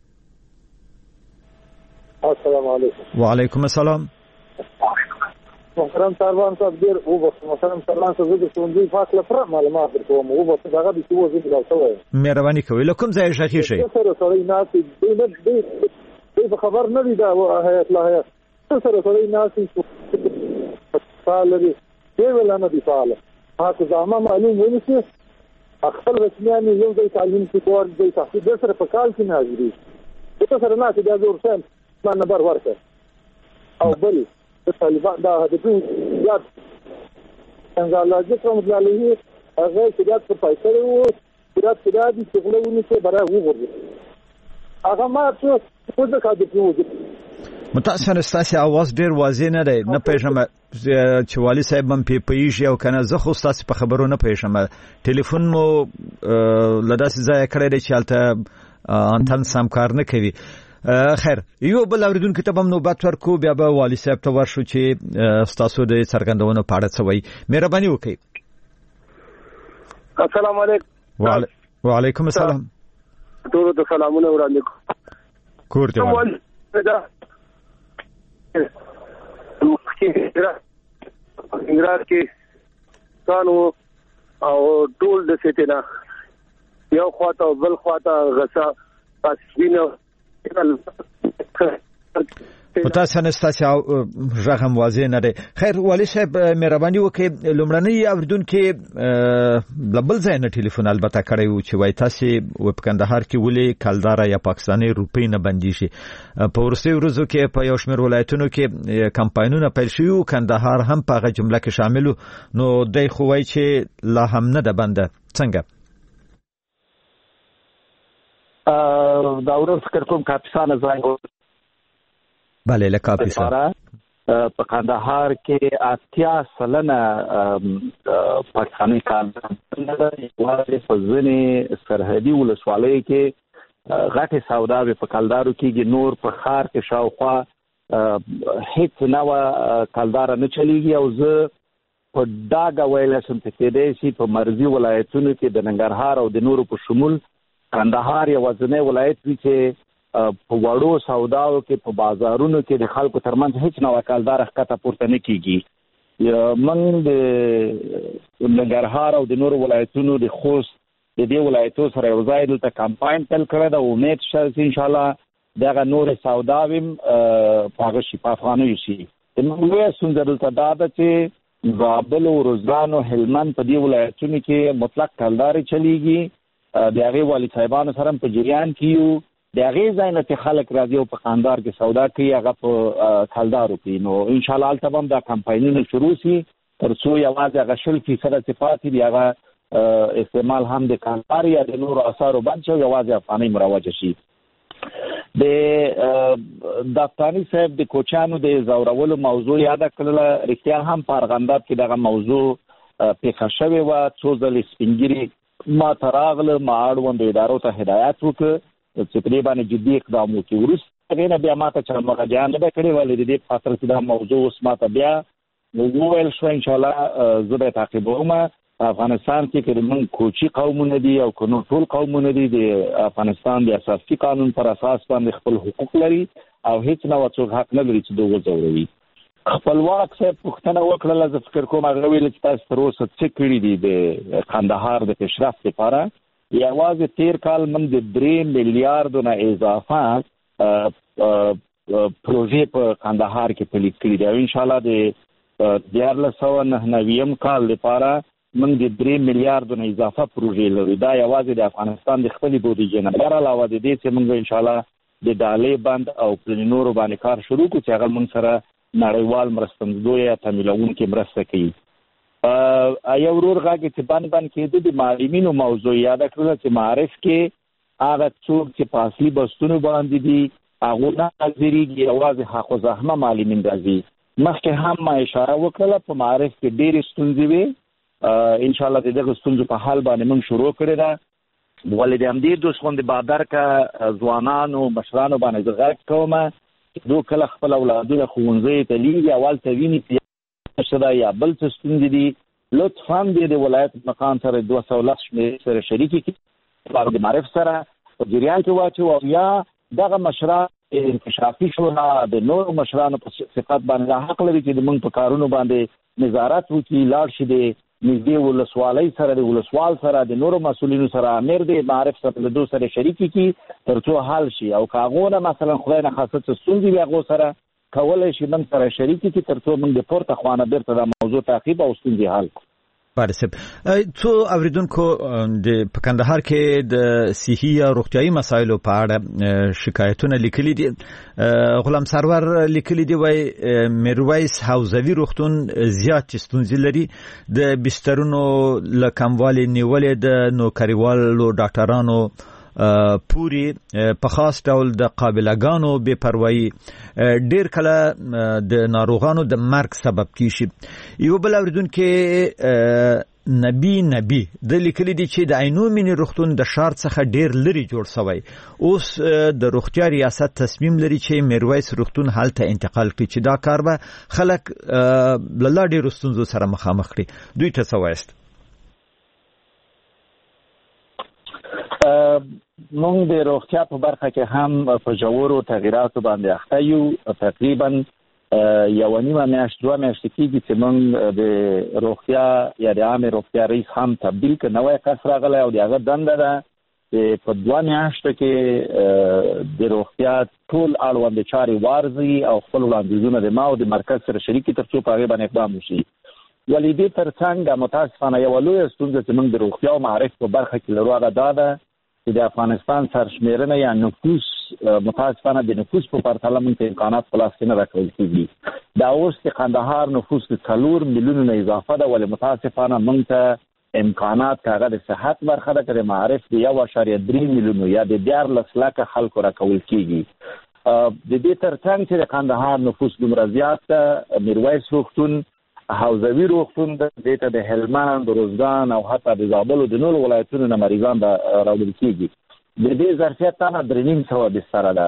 السلام علیکم وعلیکم السلام محترم سروان صاحب ډیر او بس محترم سروان صاحب د څوندې فاصله پر معلومات درکوم او بس دا غوډي چې وځي دا څه مهرباني کوي لکه کوم ځای شخصي شي سره سره ناسي دې په خبر نه دی دا حیات لا حیات سره سره ناسي فعال دی ولا نه دی فعال هغه ځما معلوم ونیسي خپل رسمیان یو ځای تعلیم کې کور دی تاسو د سره په کال کې حاضرې ته سره نه چې دا زور سم ما نمبر ورکړ او بل د طالبان دا د دې یاد څنګه الله دې کوم دلایل هغه چې دا په پیسې وو چې دا چې دا دي چې غوښنه ونیسي برابر وګورئ هغه ما څه څه د کار دی متاسفانه ستاسو आवाज ډیر واضح نه دی نه پېژنم چې والی صاحب هم په پیښ یو کنه زه خو ستاسو په خبرو نه پېژنم ټلیفون مو لداسې ځای کړی دی چې البته انتن سم کار نه کوي خیر یو بل اوریدونکو ته هم نوبت ورکو بیا به والی صاحب ته ورشو چې ستاسو د څرګندونو په اړه څه وایي مهرباني وکړئ السلام علیکم وعلیکم السلام ټول ته سلامونه وړاندې کور ته انګرار کې کانو او ټول د سیتنا یو خواته بل خواته غسا پاسینو پتا سنستاسي رقم واضح نه دی خیر والی صاحب مهرباني وکړئ لومړنی اوریدونکو بل ځای نه ټلیفون البته کړی و چې وای تاسو په کندهار کې ولې کلدار یا پاکستاني روپی نه بندي شي په ورسته ورځو کې په یو شمېر ولایتونو کې کمپاینونه پیل شوي کندهار هم په هغه جمله کې شامل نو دای خو وای چې لا هم نه ده بنده څنګه دا ورځ فکر کوم کاپیسانه ځای بله لکاپیسا په کندهار کې اتیا سلنه پاکستاني کارګران دي چې په ځینې سرحدي ولسوالۍ کې غټه سوداوي په کلدارو کې نور په خار کې شاوخوا هیڅ نو کلدار نه چلیږي او زه په داګه ویل سم ته کې دي چې په مرزي ولایتونو کې د ننګرهار او د نورو په شمول کندهار یو ځنې ولایت دی چې په وړو سوداو کې په بازارونو کې د خلکو ترمنځ هیڅ نو کلدار ښکته پورته نه کیږي من د ننګرهار او د نورو ولایتونو د خوست د دې ولایتونو سره یو ځای دلته کمپاین تل کړی دا امید شته چې ان شاء الله دغه نور سوداویم پاغه شي په افغاني شي نو څنګه دلته دا چې زابل او روزګان او هلمند په دې ولایتونو کې مطلق کلداري چلیږي د هغه والی صاحبانو سره په جریان کیو د هغه ځای نه چې خلک راځي او په خاندار کې سودا کوي هغه په کلدارو کې نو ان شاء الله تمام دا کمپاینونه شروع شي ترڅو یوازې هغه شل فیصد صفات دی هغه استعمال هم د کلدار یا د نورو اثارو باندې یوازې افغاني مروج شي د د افغاني صاحب د کوچانو د زورولو موضوع یاد کړل رښتیا هم پارغنداب کې دغه موضوع په خښوي و څو ځل سپینګری ما تراغله ما اړوند ادارو ته هدایت وکړ چې په دې باندې جدي اقدام وکړي. وروسته هغه بیا ماته چې مراجعه نه کړې ولې دې په خاطر چې دا موضوع اوس ماته بیا وویل شو ان شاء الله زه به تعقیبوم. افغانستان کې چې موږ کوچی قومونه دي او کنو ټول قومونه دي د افغانستان د اساسي قانون پر اساس باندې خپل حقوق لري او هیڅ نه څوک حق نه لري چې دوی وځوروي. خپلواک صاحب پوښتنه وکړه، زه فکر کوم هغه ویل چې تاسو تر اوسه څه کړي دي د کندهار د پیشرفت لپاره. یوازې تیر کال موږ د درې میلیارډ نه اضافه پروژې په کندهار کې پلي کړي دي او ان شاء الله د دیارلس سوه نهه نویم کال لپاره موږ د درې میلیارډ نه اضافه پروژې لرو. دا یوازې د افغانستان د خپلې بودیجې نه بهر علاوه د دې چې موږ ان شاء الله د ډالۍ بند او پلینورو باندې کار شروع کړو چې هغه موږ سره نړیوال مرستندوی تمویلونکي مرسته کوي. یو ورور غاګي چې بند بند کېده د معلمینو موضوع یاد کړل چې معارف کې هغه څوک چې په اصلي بستونو باندې دي هغه نه حاضرېږي، یوازې حق و زحمه معلمین راځي. مخکې هم ما اشاره وکړه په معارف کې ډېرې ستونزې وي. ان شاء الله د دغه ستونزو په حل باندې موږ شروع کړی ده. ولې د همدې دوس غوندې بادر کا ځوانانو مشرانو باندې زه غږ کوم چې دوی کله خپل اولادونه ښوونځیو ته لیږي اول ته ویني شته یا بل څه ستونزې دي، لطفا دې د ولایت مقام سره دوه سوه لس شمېرې سره شریکې کړي د معرف سره په جریان کې واچو او یا دغه مشران انکشافي شورا د نورو مشرانو په صفت باندې حق لري چې موږ په کارونو باندې نظارت وکړي، لاړ شي د نږدې ولسوالۍ سره د ولسوال سره د نورو مسؤلینو سره امیر د معرف سره له دوی سره شریکې کړي تر څو حل شي او که هغو نه مثلا خدای نه خاصه څه ستونزې وي هغو سره کولی شي موږ سره شریکې کړي تر څو موږ د پورته خوا نه بیرته دا موضوع تعقیب او ستونزې حل کړو. بارسب څو اوریدونکو د په کندهار کې د صحي یا روغتیايي مسایلو په اړه شکایتونه لیکلي دي. غلام سرور لیکلي دی وای میرویس حوزوي روغتون زیات ستونزې لري، د بسترونو له کموالي نیولې د نوکریوالو ډاکټرانو پوری په خاص ډول د قابلګانو بے پروايي ډیر کله د ناروغانو د مرګ سبب کیږي. یو بل اوریدونکو نبی نبی د لیکلي دي چې د عینو مینې روغتون د شار څخه ډیر لري جوړ شوی، اوس د روغتیا ریاست تصمیم لري چې میرویس روغتون هلته انتقال کړي چې دا کار به خلک له ډیرو ستونزو سره مخامخ کړي. دوی ته څه وایست؟ موږ د روغتیا په برخه کې هم په ژورو تغییراتو باندې اخته یو. تقریبا یوه نیمه میاشت دوه میاشتې کېږي چې موږ د روغتیا یا د عامې روغتیا رئیس هم تبدیل کړ، نوی کس راغلی او د هغه دنده ده چې په دوه میاشتو کې د روغتیا ټول اړوندې چارې وارزي او خپل وړاندیزونه د ما او د مرکز سره شریک کړي تر څو په هغې باندې اقدام وشي. ولې دې تر څنګ متاسفانه یوه لویه ستونزه چې موږ د روغتیا او معرف په برخه کې لرو هغه دا ده چې د افغانستان سرشمېرنه یا نفوس متاسفانه د نفوس په پرتله موږ ته امکانات په لاس کې نه راکول کېږي. دا اوس د کندهار نفوس د څلور میلیونو نه اضافه ده، ولې متاسفانه موږ ته امکانات که هغه د صحت برخه ده که د معرف د یو اعشاریه درې میلیونو یا د دیارلس لکه خلکو راکول کېږي. د دې تر څنګ چې د کندهار نفوس دومره زیات ده، میرویس روغتون حوزوي روغتون د دې ته د هلمند، روزګان او حتی د زابل او د نورو ولایتونو نه مریضان به راوړل کېږي. د دې ظرفیت تنه درې نیم سوه بستره ده.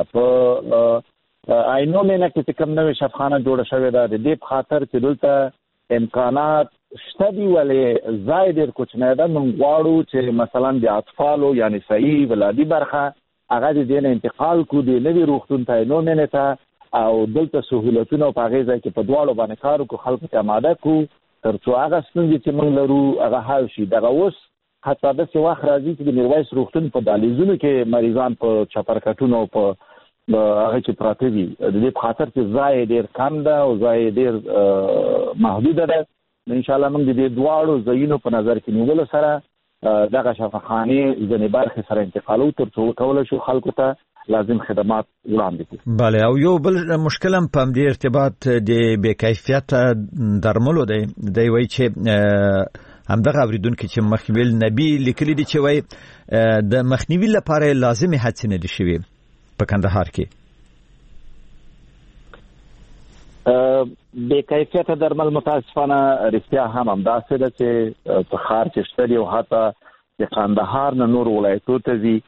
په عینو مینه کې چې کوم نوې شفخانه جوړه شوې ده د دې په خاطر چې دلته امکانات شته دي ولې ځای ډېر کوچنی ده. موږ غواړو چې مثلا د اطفالو یعنې صحي ولادي برخه هغه د دې نه انتقال کړو د نوي روغتون ته عینو مینې ته او دلته سهولتونه په هغې ځای کې په دواړو باندې کار وکړو، خلکو ته اماده کړو تر څو هغه ستونزې چې موږ لرو هغه حل شي. دغه اوس حتی داسې وخت راځي چې د میرویس روغتون په دهلیزونو کې مریضان په چپرکټونو او په هغه کې پراته وي، د دې په خاطر چې ځای ډېر کم ده او ځای ډېر محدوده ده. انشاءالله موږ د دې دواړو ځایونو په نظر کې نیولو سره دغه شفاخانې ځینې برخې سره انتقالو تر څو وکولی شو خلکو ته لازم خدمات وړاندې کړي. بله، او یو بل مشکل هم په همدې ارتباط د بې کیفیته درملو دی. دی وایي چې همدغه اورېدونکي چې مخکې ویل نبي لیکلي دي چې وایي د مخنیوي لپاره لازمې هڅې نه دي شوې په کندهار کې. بې کیفیته درمل متاسفانه رښتیا هم همداسې ده چې په ښار کې شته دي او حتی د کندهار نه نور ولایتو ته ځي.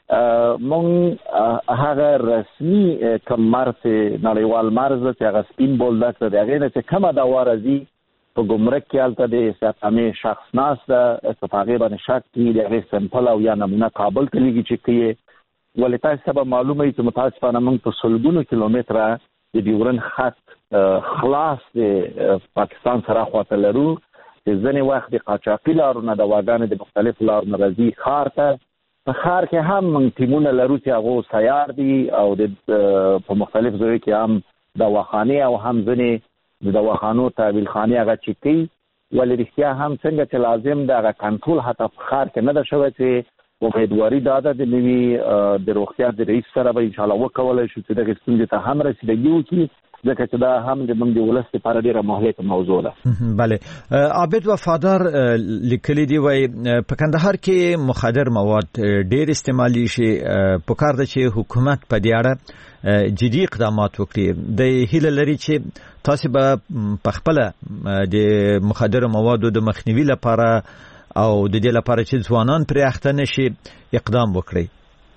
مونږ هغه رسمي کوم مرز نړیوال مرز چې هغه سپین بولدک دی هغه نه چې کومه دا وارزي په ګمرک کې الته د استعمامي شخص ناس د استفاده باندې شک دی د هغه سمپل او یا نمونه کابل ته لګي چې کې ولې تاسو به معلومه وي چې متاسفانه موږ په سلګونو کیلومتره د ډیورن خط خلاص د پاکستان سره خواته لرو چې ځنې وخت د قاچاقي لارونه د واګانې د مختلف لارونو راځي ښار ته. په ښار کې هم موږ ټیمونه لرو چې هغه سیار دي او د په مختلف ځایو کې هم دواخانې او هم ځنې د دواخانو تعبیل خانې هغه چې کوي ولې رښتیا هم څنګه چې لازم د هغه کنټرول حتی په ښار کې نه ده شوی چې امیدواري دا ده د نوي د روغتیا د رئیس سره به انشاءالله وکولی شو چې دغې ستونزې ته هم رسیدګي وکړي ځکه چې دا هم د موږ د ولس لپاره ډېره مهمه موضوع ده. بله عابد وفادار لیکلي دي وایي په کندهار کې مخدر مواد ډېر استعمالي شي پکار ده چې حکومت په دې اړه جدي اقدامات وکړي. د هیله لري چې تاسو به په خپل د مخدر موادو د مخنیوي لپاره او د دې لپاره چې ځوانان پرې اخته نشي اقدام وکړي.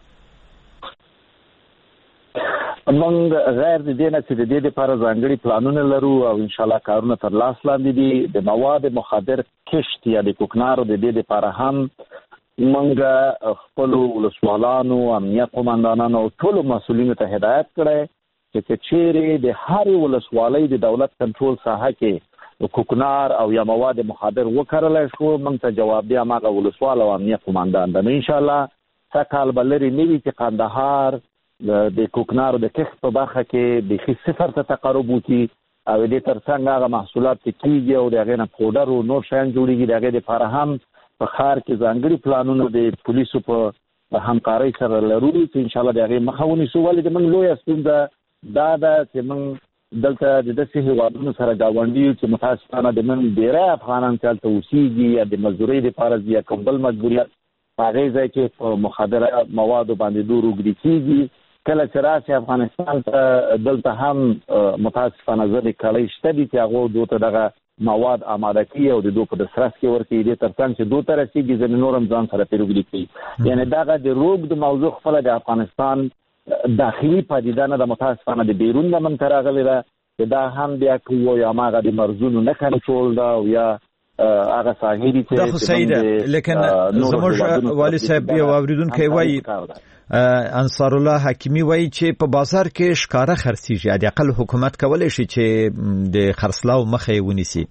موږ غیر د دې نه چې د دې لپاره ځانګړي پلانونه لرو او ان شاء الله کارونه تر لاس لاندې دي. د مواد مخدر کشت یا د کوکنارو د دې لپاره هم موږ خپل ولسوالانو امنیت قومندانانو او ټول مسؤلینو ته هدایت کړی چې چیرې د هر ولسوالۍ د دولت کنټرول ساحه کې کوکنار او یا مواد مخدر وکړل شو موږ ته جواب دی هغه ولسوال او امنیت قومندان ده. ان شاء الله سکهال بلري نیوي چې کندهار د کوکنارو د کښت په برخه کې د خي صفر ته تقرب وکړي او د ترڅنګ هغه محصولات چې کیږي او دغه نه پودر او نور شیان جوړیږي دغه لپاره هم په ښار کې ځانګړي پلانونه د پولیسو په همکارۍ سره لرو چې ان شاء الله دغه مخاوني سو ولې د موږ لوی ستونزه دا ده چې موږ دلته د داسې هیوادونو سره گاونډي چې متاسفانه د من ډیری افغانان چې هلته اوسېږي یا د مزدورۍ لپاره ځي یا کوم بل مجبوریت په هغې ځای کې په مخدره موادو باندې دور اوږدې کېږي. کله چې راشي افغانستان ته دلته هم متاسفانه ځینې کړۍ شته دي چې هغو دو ته دغه مواد آماده کوي او د دو په دسترس کې ورکوي دې تر څنګ چې دو ته رسېږي ځینې نور هم ځان سره پرې اوږدې کوي. یعنې دغه د روږ د موضوع خپله د افغانستان داخلي پدیده نه د متاسفانه د بیرون لمن ته راغلې ده چې دا هم بیا که ووایو هماغه د مرزونو نه کنټرول ده او یا هغه ساحې دي چې دا خو صحیح ده لیکن زموږ والي صاحب یو اورېدونکی وایي انصار الله حکیمی وایي چې په بازار کې ښکاره خرڅیږي د اقل حکومت کولی شي چې د خرڅلاو مخه یې ونیسي.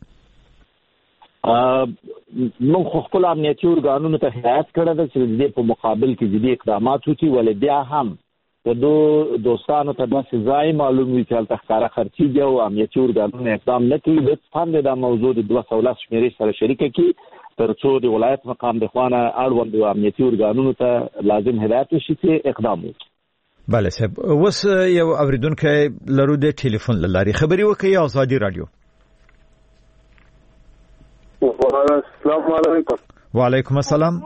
موږ خو خپل امنیتي ارګانونو ته هدایت کړی ده چې د دې په مقابل کې جدي اقدامات وکړي ولې بیا هم د دو دوستانو ته داسې ځای معلوم وي چې هلته ښکاره خرڅیږي او امنیتي ارګانونه اقدام نه کوي. لطفا د دا موضوع د دوه سوه لس شمېرې سره شریکه کړي تر څو د ولایت مقام د خوانه اړوندو امنیتي ارګانونو ته لازم هدایت وشي چې اقدام وکړي. بله صاحب اوس یو اورېدونکی لرو د ټلیفون له لارې خبرې وکړي ازادي راډیو. السلام علیکم. وعلیکم السلام.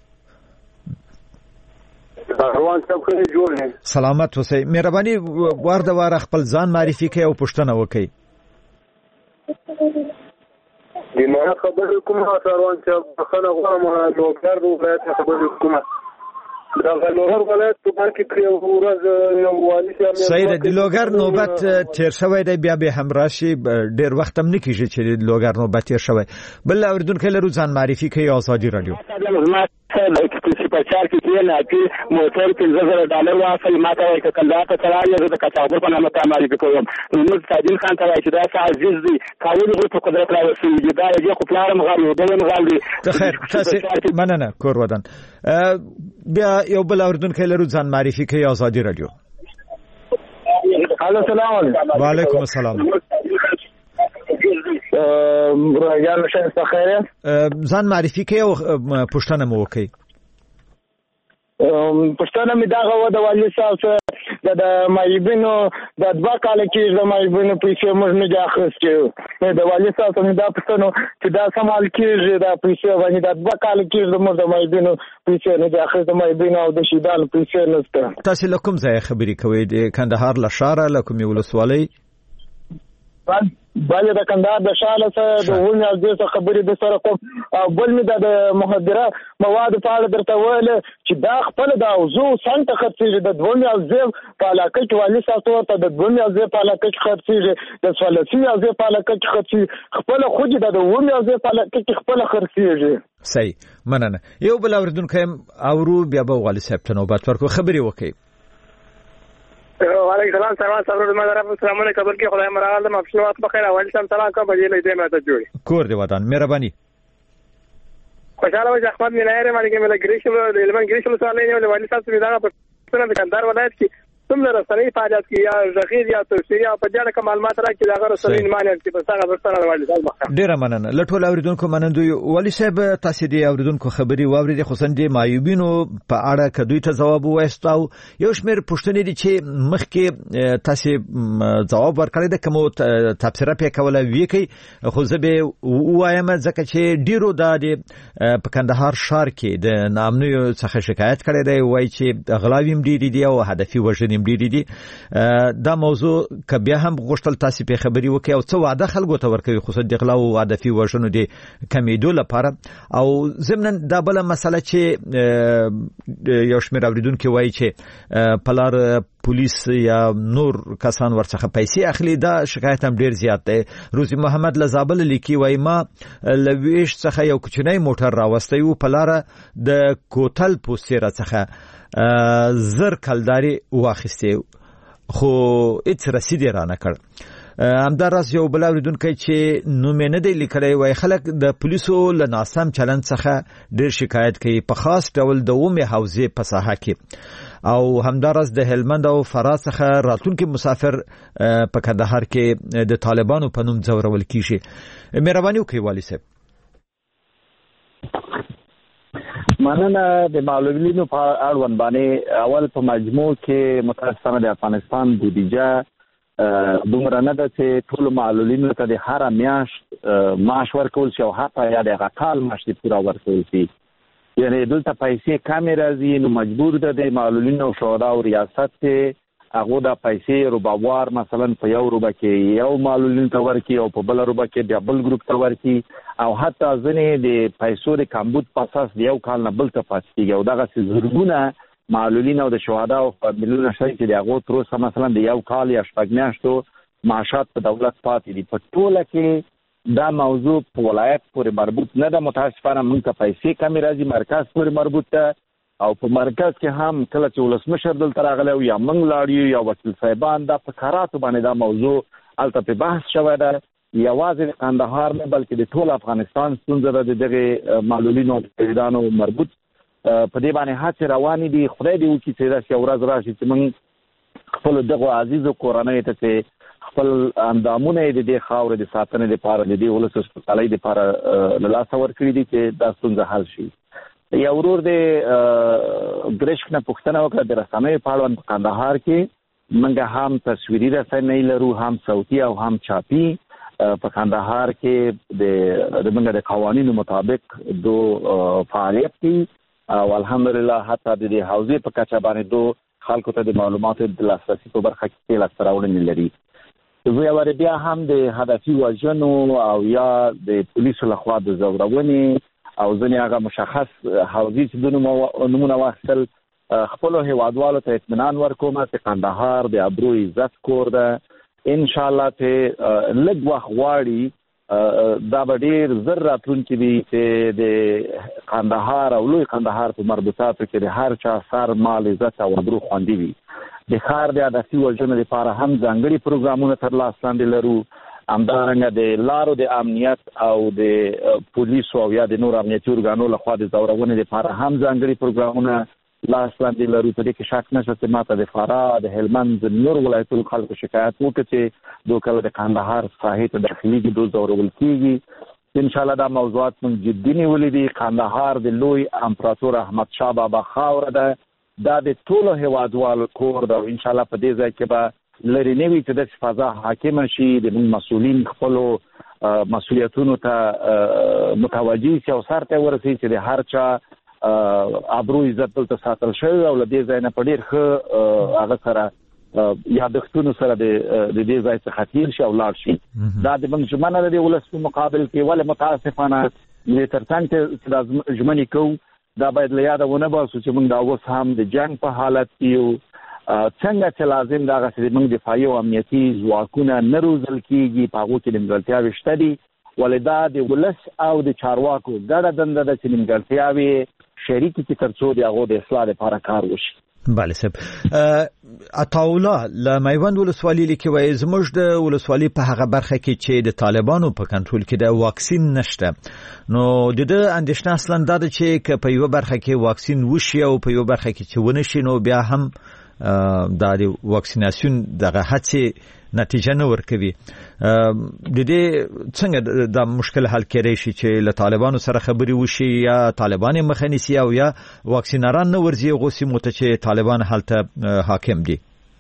روان صاحب خیر جوړ سلامت اوسئ. مهرباني وار د واره خپل ځان معرفي کړئ او پوښتنه وکړئ. د ما خبرې کومه روان صاحب بخښنه غواړم لوګر د ولایت خبرې کومه دا لوګر ولایت په بار کې کړی ورځ یو والي صاحب صحیح ده د لوګر نوبت تیر شوی دی بیا به هم راشي ډېر وخت هم نه کېږي چې د لوګر نوبت تیر شوی. بل اورېدونکی لرو ځان معرفي کوي ازادي راډیو. کسی په چار کې کې نه کې موټر پنځه زره ډالر واخلي ما ته وایي که کندهار ته تللی زه د کچاغو په نامه ته معرفي کوم. نو تعدیل خان ته وایي چې دا څه عزیز دی کاولي غو په قدرت راوسېږي دا یې خو پلار هم غل دی دی هم غل دی. خیر تاسې مننه کور ودان. بیا یو بل اورېدونکی لرو ځان معرفي کوي ازادي راډیو. الو سلام علیکم. وعلیکم السلام. راجان شایسته خیره ځان معرفي کوي او پوښتنه مو وکړئ. پښتنه می دغه و د والي صاحب څخه د مایبینو د دوه کال کې د مایبینو پیسې موږ نه اخیستو د والي صاحب څخه دا پښتنو چې دا سمال کې د پیسې باندې د دوه کال کې د موږ د مایبینو پیسې نه اخیستو مایبینو او د شیدال پیسې نشته. تاسو له کوم ځای خبرې کوئ؟ د کندهار له ښاره له کومې ولسوالۍ؟ بل د کندهار د شاله سره د ونې او د خبرې د سره کوم بل می د مخدره مواد په اړه درته ویل چې دا خپل د اوزو سنت خرڅېږي د دوه او زیب په علاقه کې والی ساتو ته د دوه او زیب په علاقه کې خرڅېږي د ثلاثي او زیب په علاقه کې خرڅېږي خپل خو د دوه او زیب په علاقه کې خپل خرڅېږي. صحیح مننه. یو بل اوریدونکو اورو بیا به والي صاحب ته نوبت ورکو خبرې وکړي. وعلیکم السلام سلام صبر ما درف سلامونه قبل کې خدای مراد ما په وخت بخیر اول سلام سلام کوم بدیل دې ماته جوړي کور دی ودان مهرباني خوشاله وي احمد مینایر باندې کې مله ګریشم د علم ګریشم سره نه ولې والي صاحب سمې دا په څنګه کندهار ولایت کې څومره رسنۍ فعالیت کې یا ذخیر یا توصیه یا په ځای کې معلومات راکړي دا غره رسنۍ معنی چې په څنګه ورسره والي صاحب ډیر مننه لټول اوریدونکو منندوی والي صاحب تاسو دې اوریدونکو خبري واوري خصوصا د مایوبینو په اړه کدوې ته جواب وایستاو یو شمیر پوښتنې دي چې مخکې تاسو جواب ورکړی د کوم تفسیر په کوله وی کې خو زه به وایم ځکه چې ډیرو د په کندهار ښار کې د نامنوي څخه شکایت کړی دی وایي چې غلاویم ډیر دي او هدفي وژنې ډیری دي دا موضوع کبه هم غوښتل تاسو په خبري وکي او څه وعده خلکو ته ورکوي خصوصا د غلا او هدفي وژنو دي کمیدو لپاره او ضمن دا بل مسله چې یو شمیر اوریدونکو وایي چې پلار پولیس یا نور کسان ورڅخه پیسې اخلي دا شکایت هم ډیر زیات دی. روزي محمد لزابل لیکي وایي ما لويش څخه یو کوچنی موټر راوستي او پلار د کوتل پوسټر څخه زر کلداري واخیسته خو هیڅ رسید را نه کړ. همدارس یو بل اوریدونکو چې نوم نه دی لیکلی وای خلک د پولیسو له ناسم چلند څخه ډیر شکایت کوي په خاص ډول د اومه حوزې په ساحه کې او همدارس د هلمند او فراه څخه راتلونکي مسافر په کندهار کې د طالبانو په نوم ځورول کیږي. مهرباني وکړئ والي صاحب. مننه د معلوماتو په اړوند باندې اول په مجموع کې متأسفانه د افغانستان بودیجه دومره نه ده چې ټول معلولینو ته د هر میاشت معاش ورکول شي او حتی یا د غکال معاش پورا ورکول شي یعنی دلته پیسې کمې راځي نو مجبور ده د معلولینو شورا او ریاست ته هغه د پیسې روبوار مثلا په یو روبه کې یو معلولین ته ورکي او په بل روبه کې د بل ګروپ ته ورکي او حتی ځنې د پیسو د کمبود په اساس د یو کال نه بل ته پاتېږي او دغه زرګونه معلولین او د شهدا او فامیلونو شي چې دغه تر اوسه مثلا د یو کال یا شپږ میاشتو معاشات په دولت پاتې دي. په ټوله کې دا موضوع په ولایت پورې مربوط نه ده متاسفانه موږ ته پیسې کمې راځي مرکز پورې مربوط ده او په مرکز کې هم کله چې ولسمشر دلته راغلی او یا موږ لاړو یا وکیل صاحبان دا په کاراتو باندې دا موضوع الته په بحث شوی ده یوازې د کندهار نه بلکې د ټول افغانستان ستونزه ده دغه معلولینو او پیدانو مربوط په دې باندې هڅې روانې دي. خدای دې وکړي چې داسې یو ورځ راشي چې موږ خپل دغه عزیزو کورنۍ ته چې خپل اندامونه د دې خاورې د ساتنې لپاره د دې ولس هسپتالۍ لپاره له لاسه ورکړي دي چې دا ستونزه حل شي. یو ورور د ګریشک نه پوښتنه وکړه د رسنیو په اړه په کندهار کې موږ هم تصویري رسنۍ لرو هم صوتي او هم چاپي په کندهار کې د موږ د قوانینو مطابق دو فعالیت کوي او الحمدلله حتی د دې حوزې په کچه باندې دو خلکو ته د معلوماتو د لاسرسي په برخه کې لاسته راوړنې لري. زه یو بیا هم د هدفي وژنو او یا د پولیسو لخوا د زورونې او ځنې هغه مشخص حوزې چې د نمونه واخیستل خپلو هیوادوالو ته اطمینان ورکوم چې کندهار د ابرو عزت کور ده ان شاء الله ته لږ وخت غواړي دا به ډېر زر راتلونکي وي چې د کندهار او لوی کندهار په مربوطاتو کې د هر چا سر مال عزت او ابرو خوندي وي. د ښار د هدفي وژنو لپاره هم ځانګړي پروګرامونه تر لاس لاندې لرو همدارنګه د لارو د امنیت او د پولیسو او یا د نور امنیتي ارګانو لخوا د زورونې لپاره هم ځانګړي پروګرامونه لاس لاندې لرو. په دې کې شک نشته چې ماته د فراه د هلمند نور ولایتونو خلکو شکایت وکړي چې دوی کله د کندهار ساحې ته داخلي کې دوی زورول کېږي. ان شاء الله دا موضوعات موږ جدي نیولې دي. کندهار د لوی امپراتور احمد شاه بابا خاوره ده دا د ټولو هیوادوالو کور ده او ان شاء الله په دې ځای کې به لري نوي چې د فضا حاکم شي د مسؤلین خپل مسؤلیتونو ته متوجي شي او سر ته ورسي چې د هر چا ابرو عزت ته ساتل شي او له دې ځای نه په ډیر ښه هغه سره یادښتونو سره د دې ځای څخه تیر شي او لاړ شي. دا د موږ ژمنه د ولس په مقابل کې ولې متاسفانه نه ترڅنګ ته د ژمنې کوو دا باید له یاده ونه باسو چې موږ دا اوس هم د جنگ په حالت کې یو. څنګه چې لازم دا غوښتي موږ دفاعي او امنیتي ځواکونه نه روزل کیږي په هغه کې د نیمګړتیاوې شته دي، ولدا د ولس او د چارواکو ګډه دنده ده چې نیمګړتیاوې شریک کی ترڅو د هغه د اصلاح لپاره کار وشي. بله صاحب، عطاالله له میوند ولسوالۍ لیکي وایي زموږ د ولسوالۍ په هغه برخه کې چې د طالبانو په کنټرول کې د واکسین نشته، نو د دې اندېښنه اصلا دا ده چې که په یو برخه کې واکسین وشي او په یو برخه کې چې ونه شي نو بیا هم د واکسیناسیون دغه هڅې نتیجه نه ورکوي. د دې څنګه د مشکل حل کېدای شي چې له طالبانو سره خبرې وشي یا طالبان مخه نیسي او یا واکسینران نه ورځي هغو سیمو ته چې طالبان هلته حاکم دي؟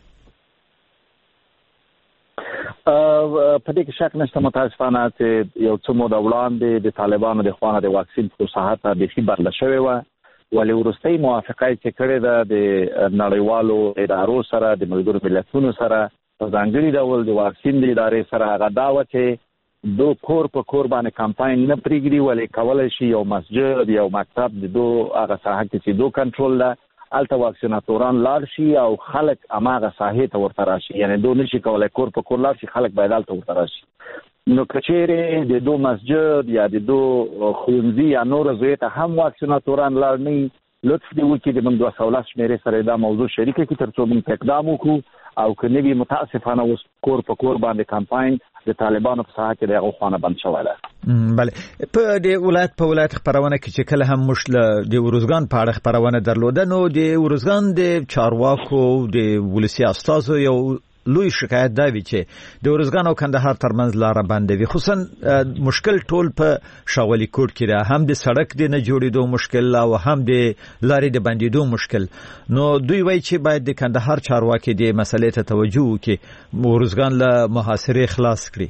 په دې کې شک نشته متاسفانه چې یو څه موده وړاندې د طالبانو د خوا د واکسین پروسه ته بیخي بدله شوې وه، ولې وروستۍ موافقه چې کړې ده د نړیوالو ادارو سره د ملګرو ملتونو سره په ځانګړي ډول د واکسین د ادارې سره هغه دا وه چې دو کور په کور باندې کمپاین نه پرېږدي، ولې کولی شي یو مسجد یو مکتب د دو هغه ساحه کې چې دو کنټرول ده هلته واکسیناتوران لاړ شي او خلک هماغه ساحې ته ورته راشي، یعنې دو نشي کولی کور په کور لاړ شي، خلک باید هلته ورته راشي. نو که چیرې د دو مسجد یا د دو ښوونځي یا نورو ځایو ته هم واکسیناتوران لاړ نه وي، لطف دې وکړي د موږ دوه سوه لس شمېرې سره دا موضوع شریکه کړي ترڅو موږ اقدام وکړو، او که نه وي متاسفانه اوس کور په کور باندې کمپاین د طالبانو په ساحه کې د هغو خوا نه بند شوی ده. بله، په د ولایت په ولایت خپرونه کې چې کله هم موږ د ارزګان په اړه خپرونه درلوده، نو د ارزګان د چارواکو د ولسي استازو یو لوی شکایت دا وی چې د ارزګان او کندهار ترمنځ لار بندوي، خصوصا مشکل ټول په شاولي کوټ کې ده، هم د سړک د نه جوړېدو مشکل او هم د لارې د بندېدو مشکل. نو دوی وایي چې باید د کندهار چارواکي د مسلې ته توجه وکړي، ارزګان له محاصرې خلاص کړي.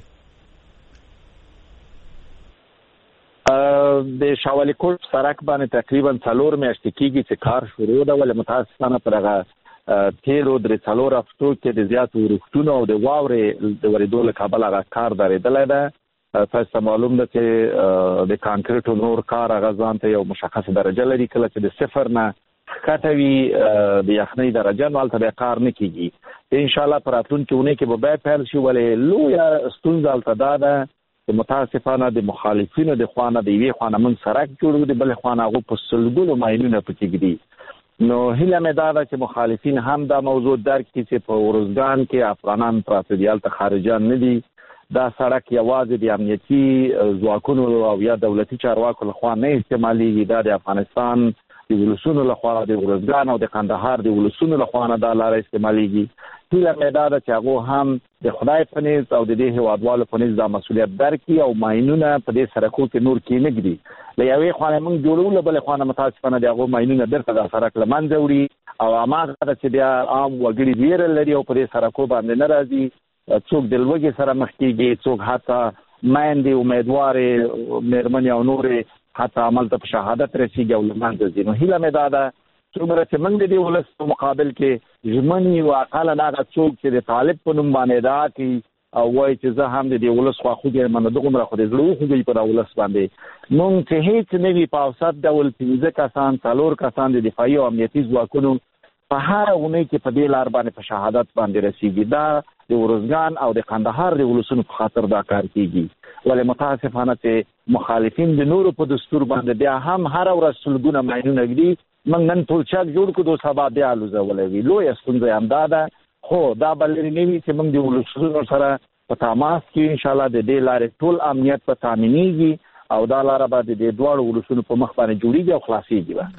د شاولي کوټ سړک باندې تقریبا څلور میاشتې کېږي چې کار شروع ده، ولې متاسفانه پر هغه تیرو درې څلور هفتو کې د زیاتو ورښتونو او د واورې د ورېدو له کبله هغه کار درېدلی ده. تاسو ته معلوم ده چې د کانکریټو نور کار هغه ځان ته یو مشخصه درجه لري، کله چې د صفر نه ښکته وي د یخنۍ درجه نو هلته بیا کار نه کېږي. انشاءالله په راتلونکې اونۍ کې به بیا پیل شي، ولې لویه ستونزه هلته دا ده چې متاسفانه د مخالفینو د خوا نه د یوې خوا نه موږ سړک جوړو، د بلې خوا نه هغو په سلګونو مایلونه پکې ږدي. نو هیله مې دا ده چې مخالفین هم دا موضوع درک کړي چې په ارزګان کې افغانان پراته دي، هلته خارجان نه دي. دا سړک یوازې د امنیتي ځواکونو او یا دولتي چارواکو لخوا نه استعمالیږي، دا د افغانستان د ولسونو لخوا د ارزګان او د کندهار د ولسونو لخوا نه دا لاره استعمالیږي. هیله مې دا ده چې هغه هم د خدای په نزد او د دې هیوادوالو په نزد دا مسؤلیت درک کړي او ماینونه په دې سړکو کې نور کې نه ږدي. له یوې خوا نه موږ جوړو، له بلې خوا نه متاسفانه د هغو ماینونه بیرته دا سړک له منځه وړي او هماغه ده چې بیا عام وګړي ویره لري او په دې سړکو باندې نه راځي. څوک د لوږې سره مخ کېږي، څوک حتی میندې امیدوارې مېرمنې او نورې حتی عملته په شهادت رسېږي او له منځه ځي. نو هیله مې دا ده څومره چې موږ د دې ولس په مقابل کې ژمن یو، اقلا هغه څوک چې د طالب په نوم باندې ادعا کوي او وایي چې زه هم د دې ولس خواخوږی یم، نو دغومره خو د زړه وخوږئ په دا ولس باندې. موږ چې هېڅ نه وي په اوسط ډول پنځه کسان څلور کسان د دفاعي او امنیتي ځواکونو په هره اونۍ کې په دې لار باندې په شهادت باندې رسېږي. دا د ارزګان او د کندهار د ولسونو په خاطر دا کار کېږي، ولې متاسفانه چې مخالفین د نورو په دستور باندې بیا هم هره ورځ سلګونه ماینونه ږدي. موږ نن پلچک جوړ کړو، سبا بیا الوزولی وي. لویه ستونزه یې همدا ده، خو دا به لرې نه وي چې موږ د ولسونو سره په تماس کې انشاءالله د دې لارې ټول امنیت به تامینېږي او دا لاره به د دې دواړو ولسونو په مخ باندې جوړېږي او خلاصېږي به.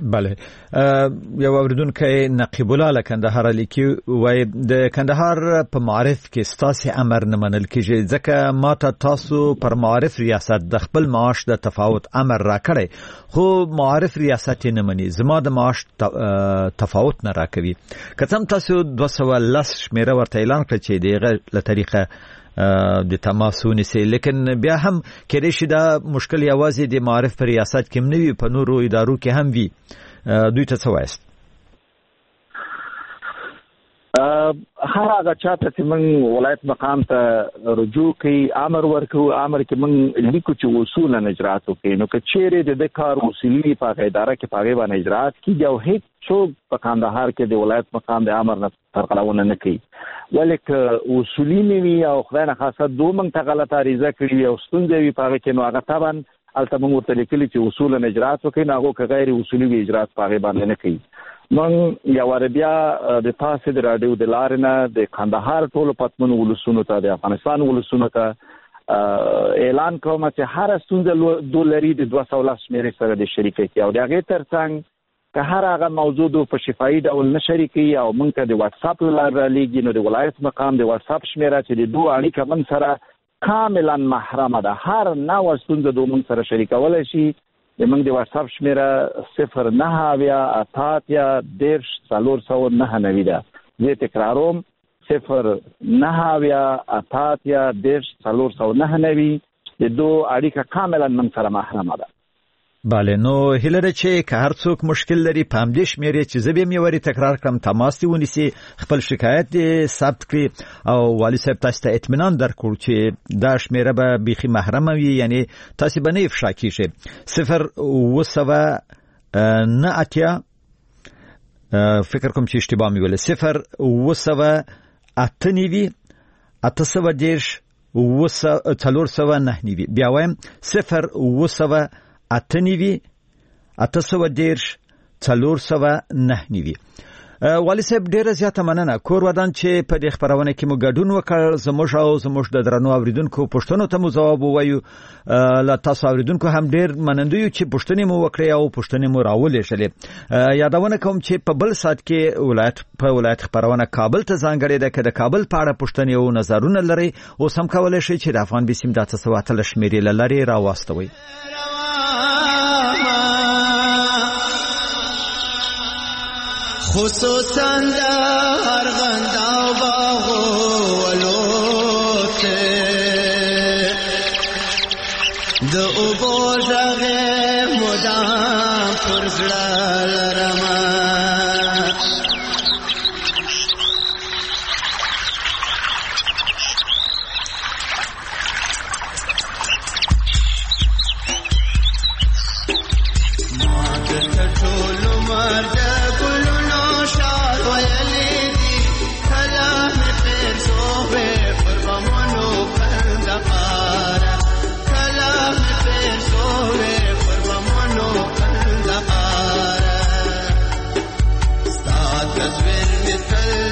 بله، یو اورېدونکی نقیب الله له کندهاره لیکي، وایي د کندهار په معارف کې ستاسې امر نه منل کېږي، ځکه ما ته تاسو پر معارف ریاست د خپل معاش د تفاوت امر راکړی، خو معارف ریاست یې نه مني، زما د معاش تفاوت نه راکوي. که څه هم تاسو دوه سوه لس شمېره ورته اعلان کړه چې د هغه له طریقه د تماس ونیسي، لیکن بیا هم کېدای شي دا مشکل یوازې د معارف په ریاست کې نه وي، په نورو ادارو کې هم وي. دوی ته څه وایست؟ هر هغه چاته چې موږ ولایت مقام ته رجوع کوي امر ورکو امر کې موږ لیکو چې اصول نه اجرات وکړي نو که چیرې د کار اصولي په اداره کې پاغه باندې اجرات کیږي او هیڅ څوک په کندهار کې د ولایت مقام د امر نه ترقلونه نه کوي ولکه اصولي نیوي او خدای نه خاصه دوه موږ ته غلطه ریزه کړی او ستونزې وي پاغه کې نو هغه طبعا البته موږ ورته لیکلي چې اصول نه اجرات وکړي نه هغه غیر اصولي وی اجرات پاغه باندې نه کوي من یو وربیا د تاسو د رادیو د لارنه د کندهار ټولو پتمن ولسونو ته د افغانستان ولسونو ته اعلان کوم چې هر ستونزه دولري د دوه سوه شمیرې سره د شریکۍ او د هغه ترڅنګ که هر هغه موضوع په شفاهي ډول نه شریکي او موږ ته د واتس اپ لاره لګي نو د ولایت مقام د واتس اپ شمیره چې د دوه اړیکه من سره کاملا محرمه ده هر نوع ستونزه د موږ سره شریکول شي د موږ د واتس اپ شمیره صفر نه اویا اتاتیا دیرش څلور سوه نه نوي ده زه تکراروم صفر نه اویا اتاتیا دیرش څلور سوه نه نوي د دو اړیکه کاملا موږ سره محرمه ده بله نو هیله چې که هر څوک مشکل لري په همدې شمیرې چې زه به یې وری تکرار کړم تماس دی ونیسي خپل شکایت دی ثبت کړي او والي صاحب تاسو ته اطمینان درکړو چې دا شمیره به بيخي محرمه وي یعنی تاسو به نه افشا کیږي صفر اوه سوه نه اتیا فکر کوم چې اشتباه مې ویل صفر اوه سوه اته نوي اته سوه دیرش اوه سوه څلور سوه نه نوي بیا وایم صفر اوه سوه اته نوي اته سوه دیرش څلور سوه نه نوي والي صاحب ډیره زیاته مننه کور ودان چې په دې خبرونه کې مو ګډون وکړ زموږ او زموږ د درنو اوریدونکو پښتنو ته مو جواب ووایو لا تاسو اوریدونکو هم ډیر منندوی چې پښتنې مو وکړي او پښتنې مو راولې شلې یادونه کوم چې په بل سات کې ولایت په ولایت خبرونه کابل ته ځانګړې ده که د کابل په اړه پښتنې او نظرونه لري او سم کولای شي چې د افغان بسیم د تاسو اتل شمیرې لري راوستوي خصوصا در غنداو باغو ولوته د اوبو ژغه مدام پر زړه لرما تصویر مثل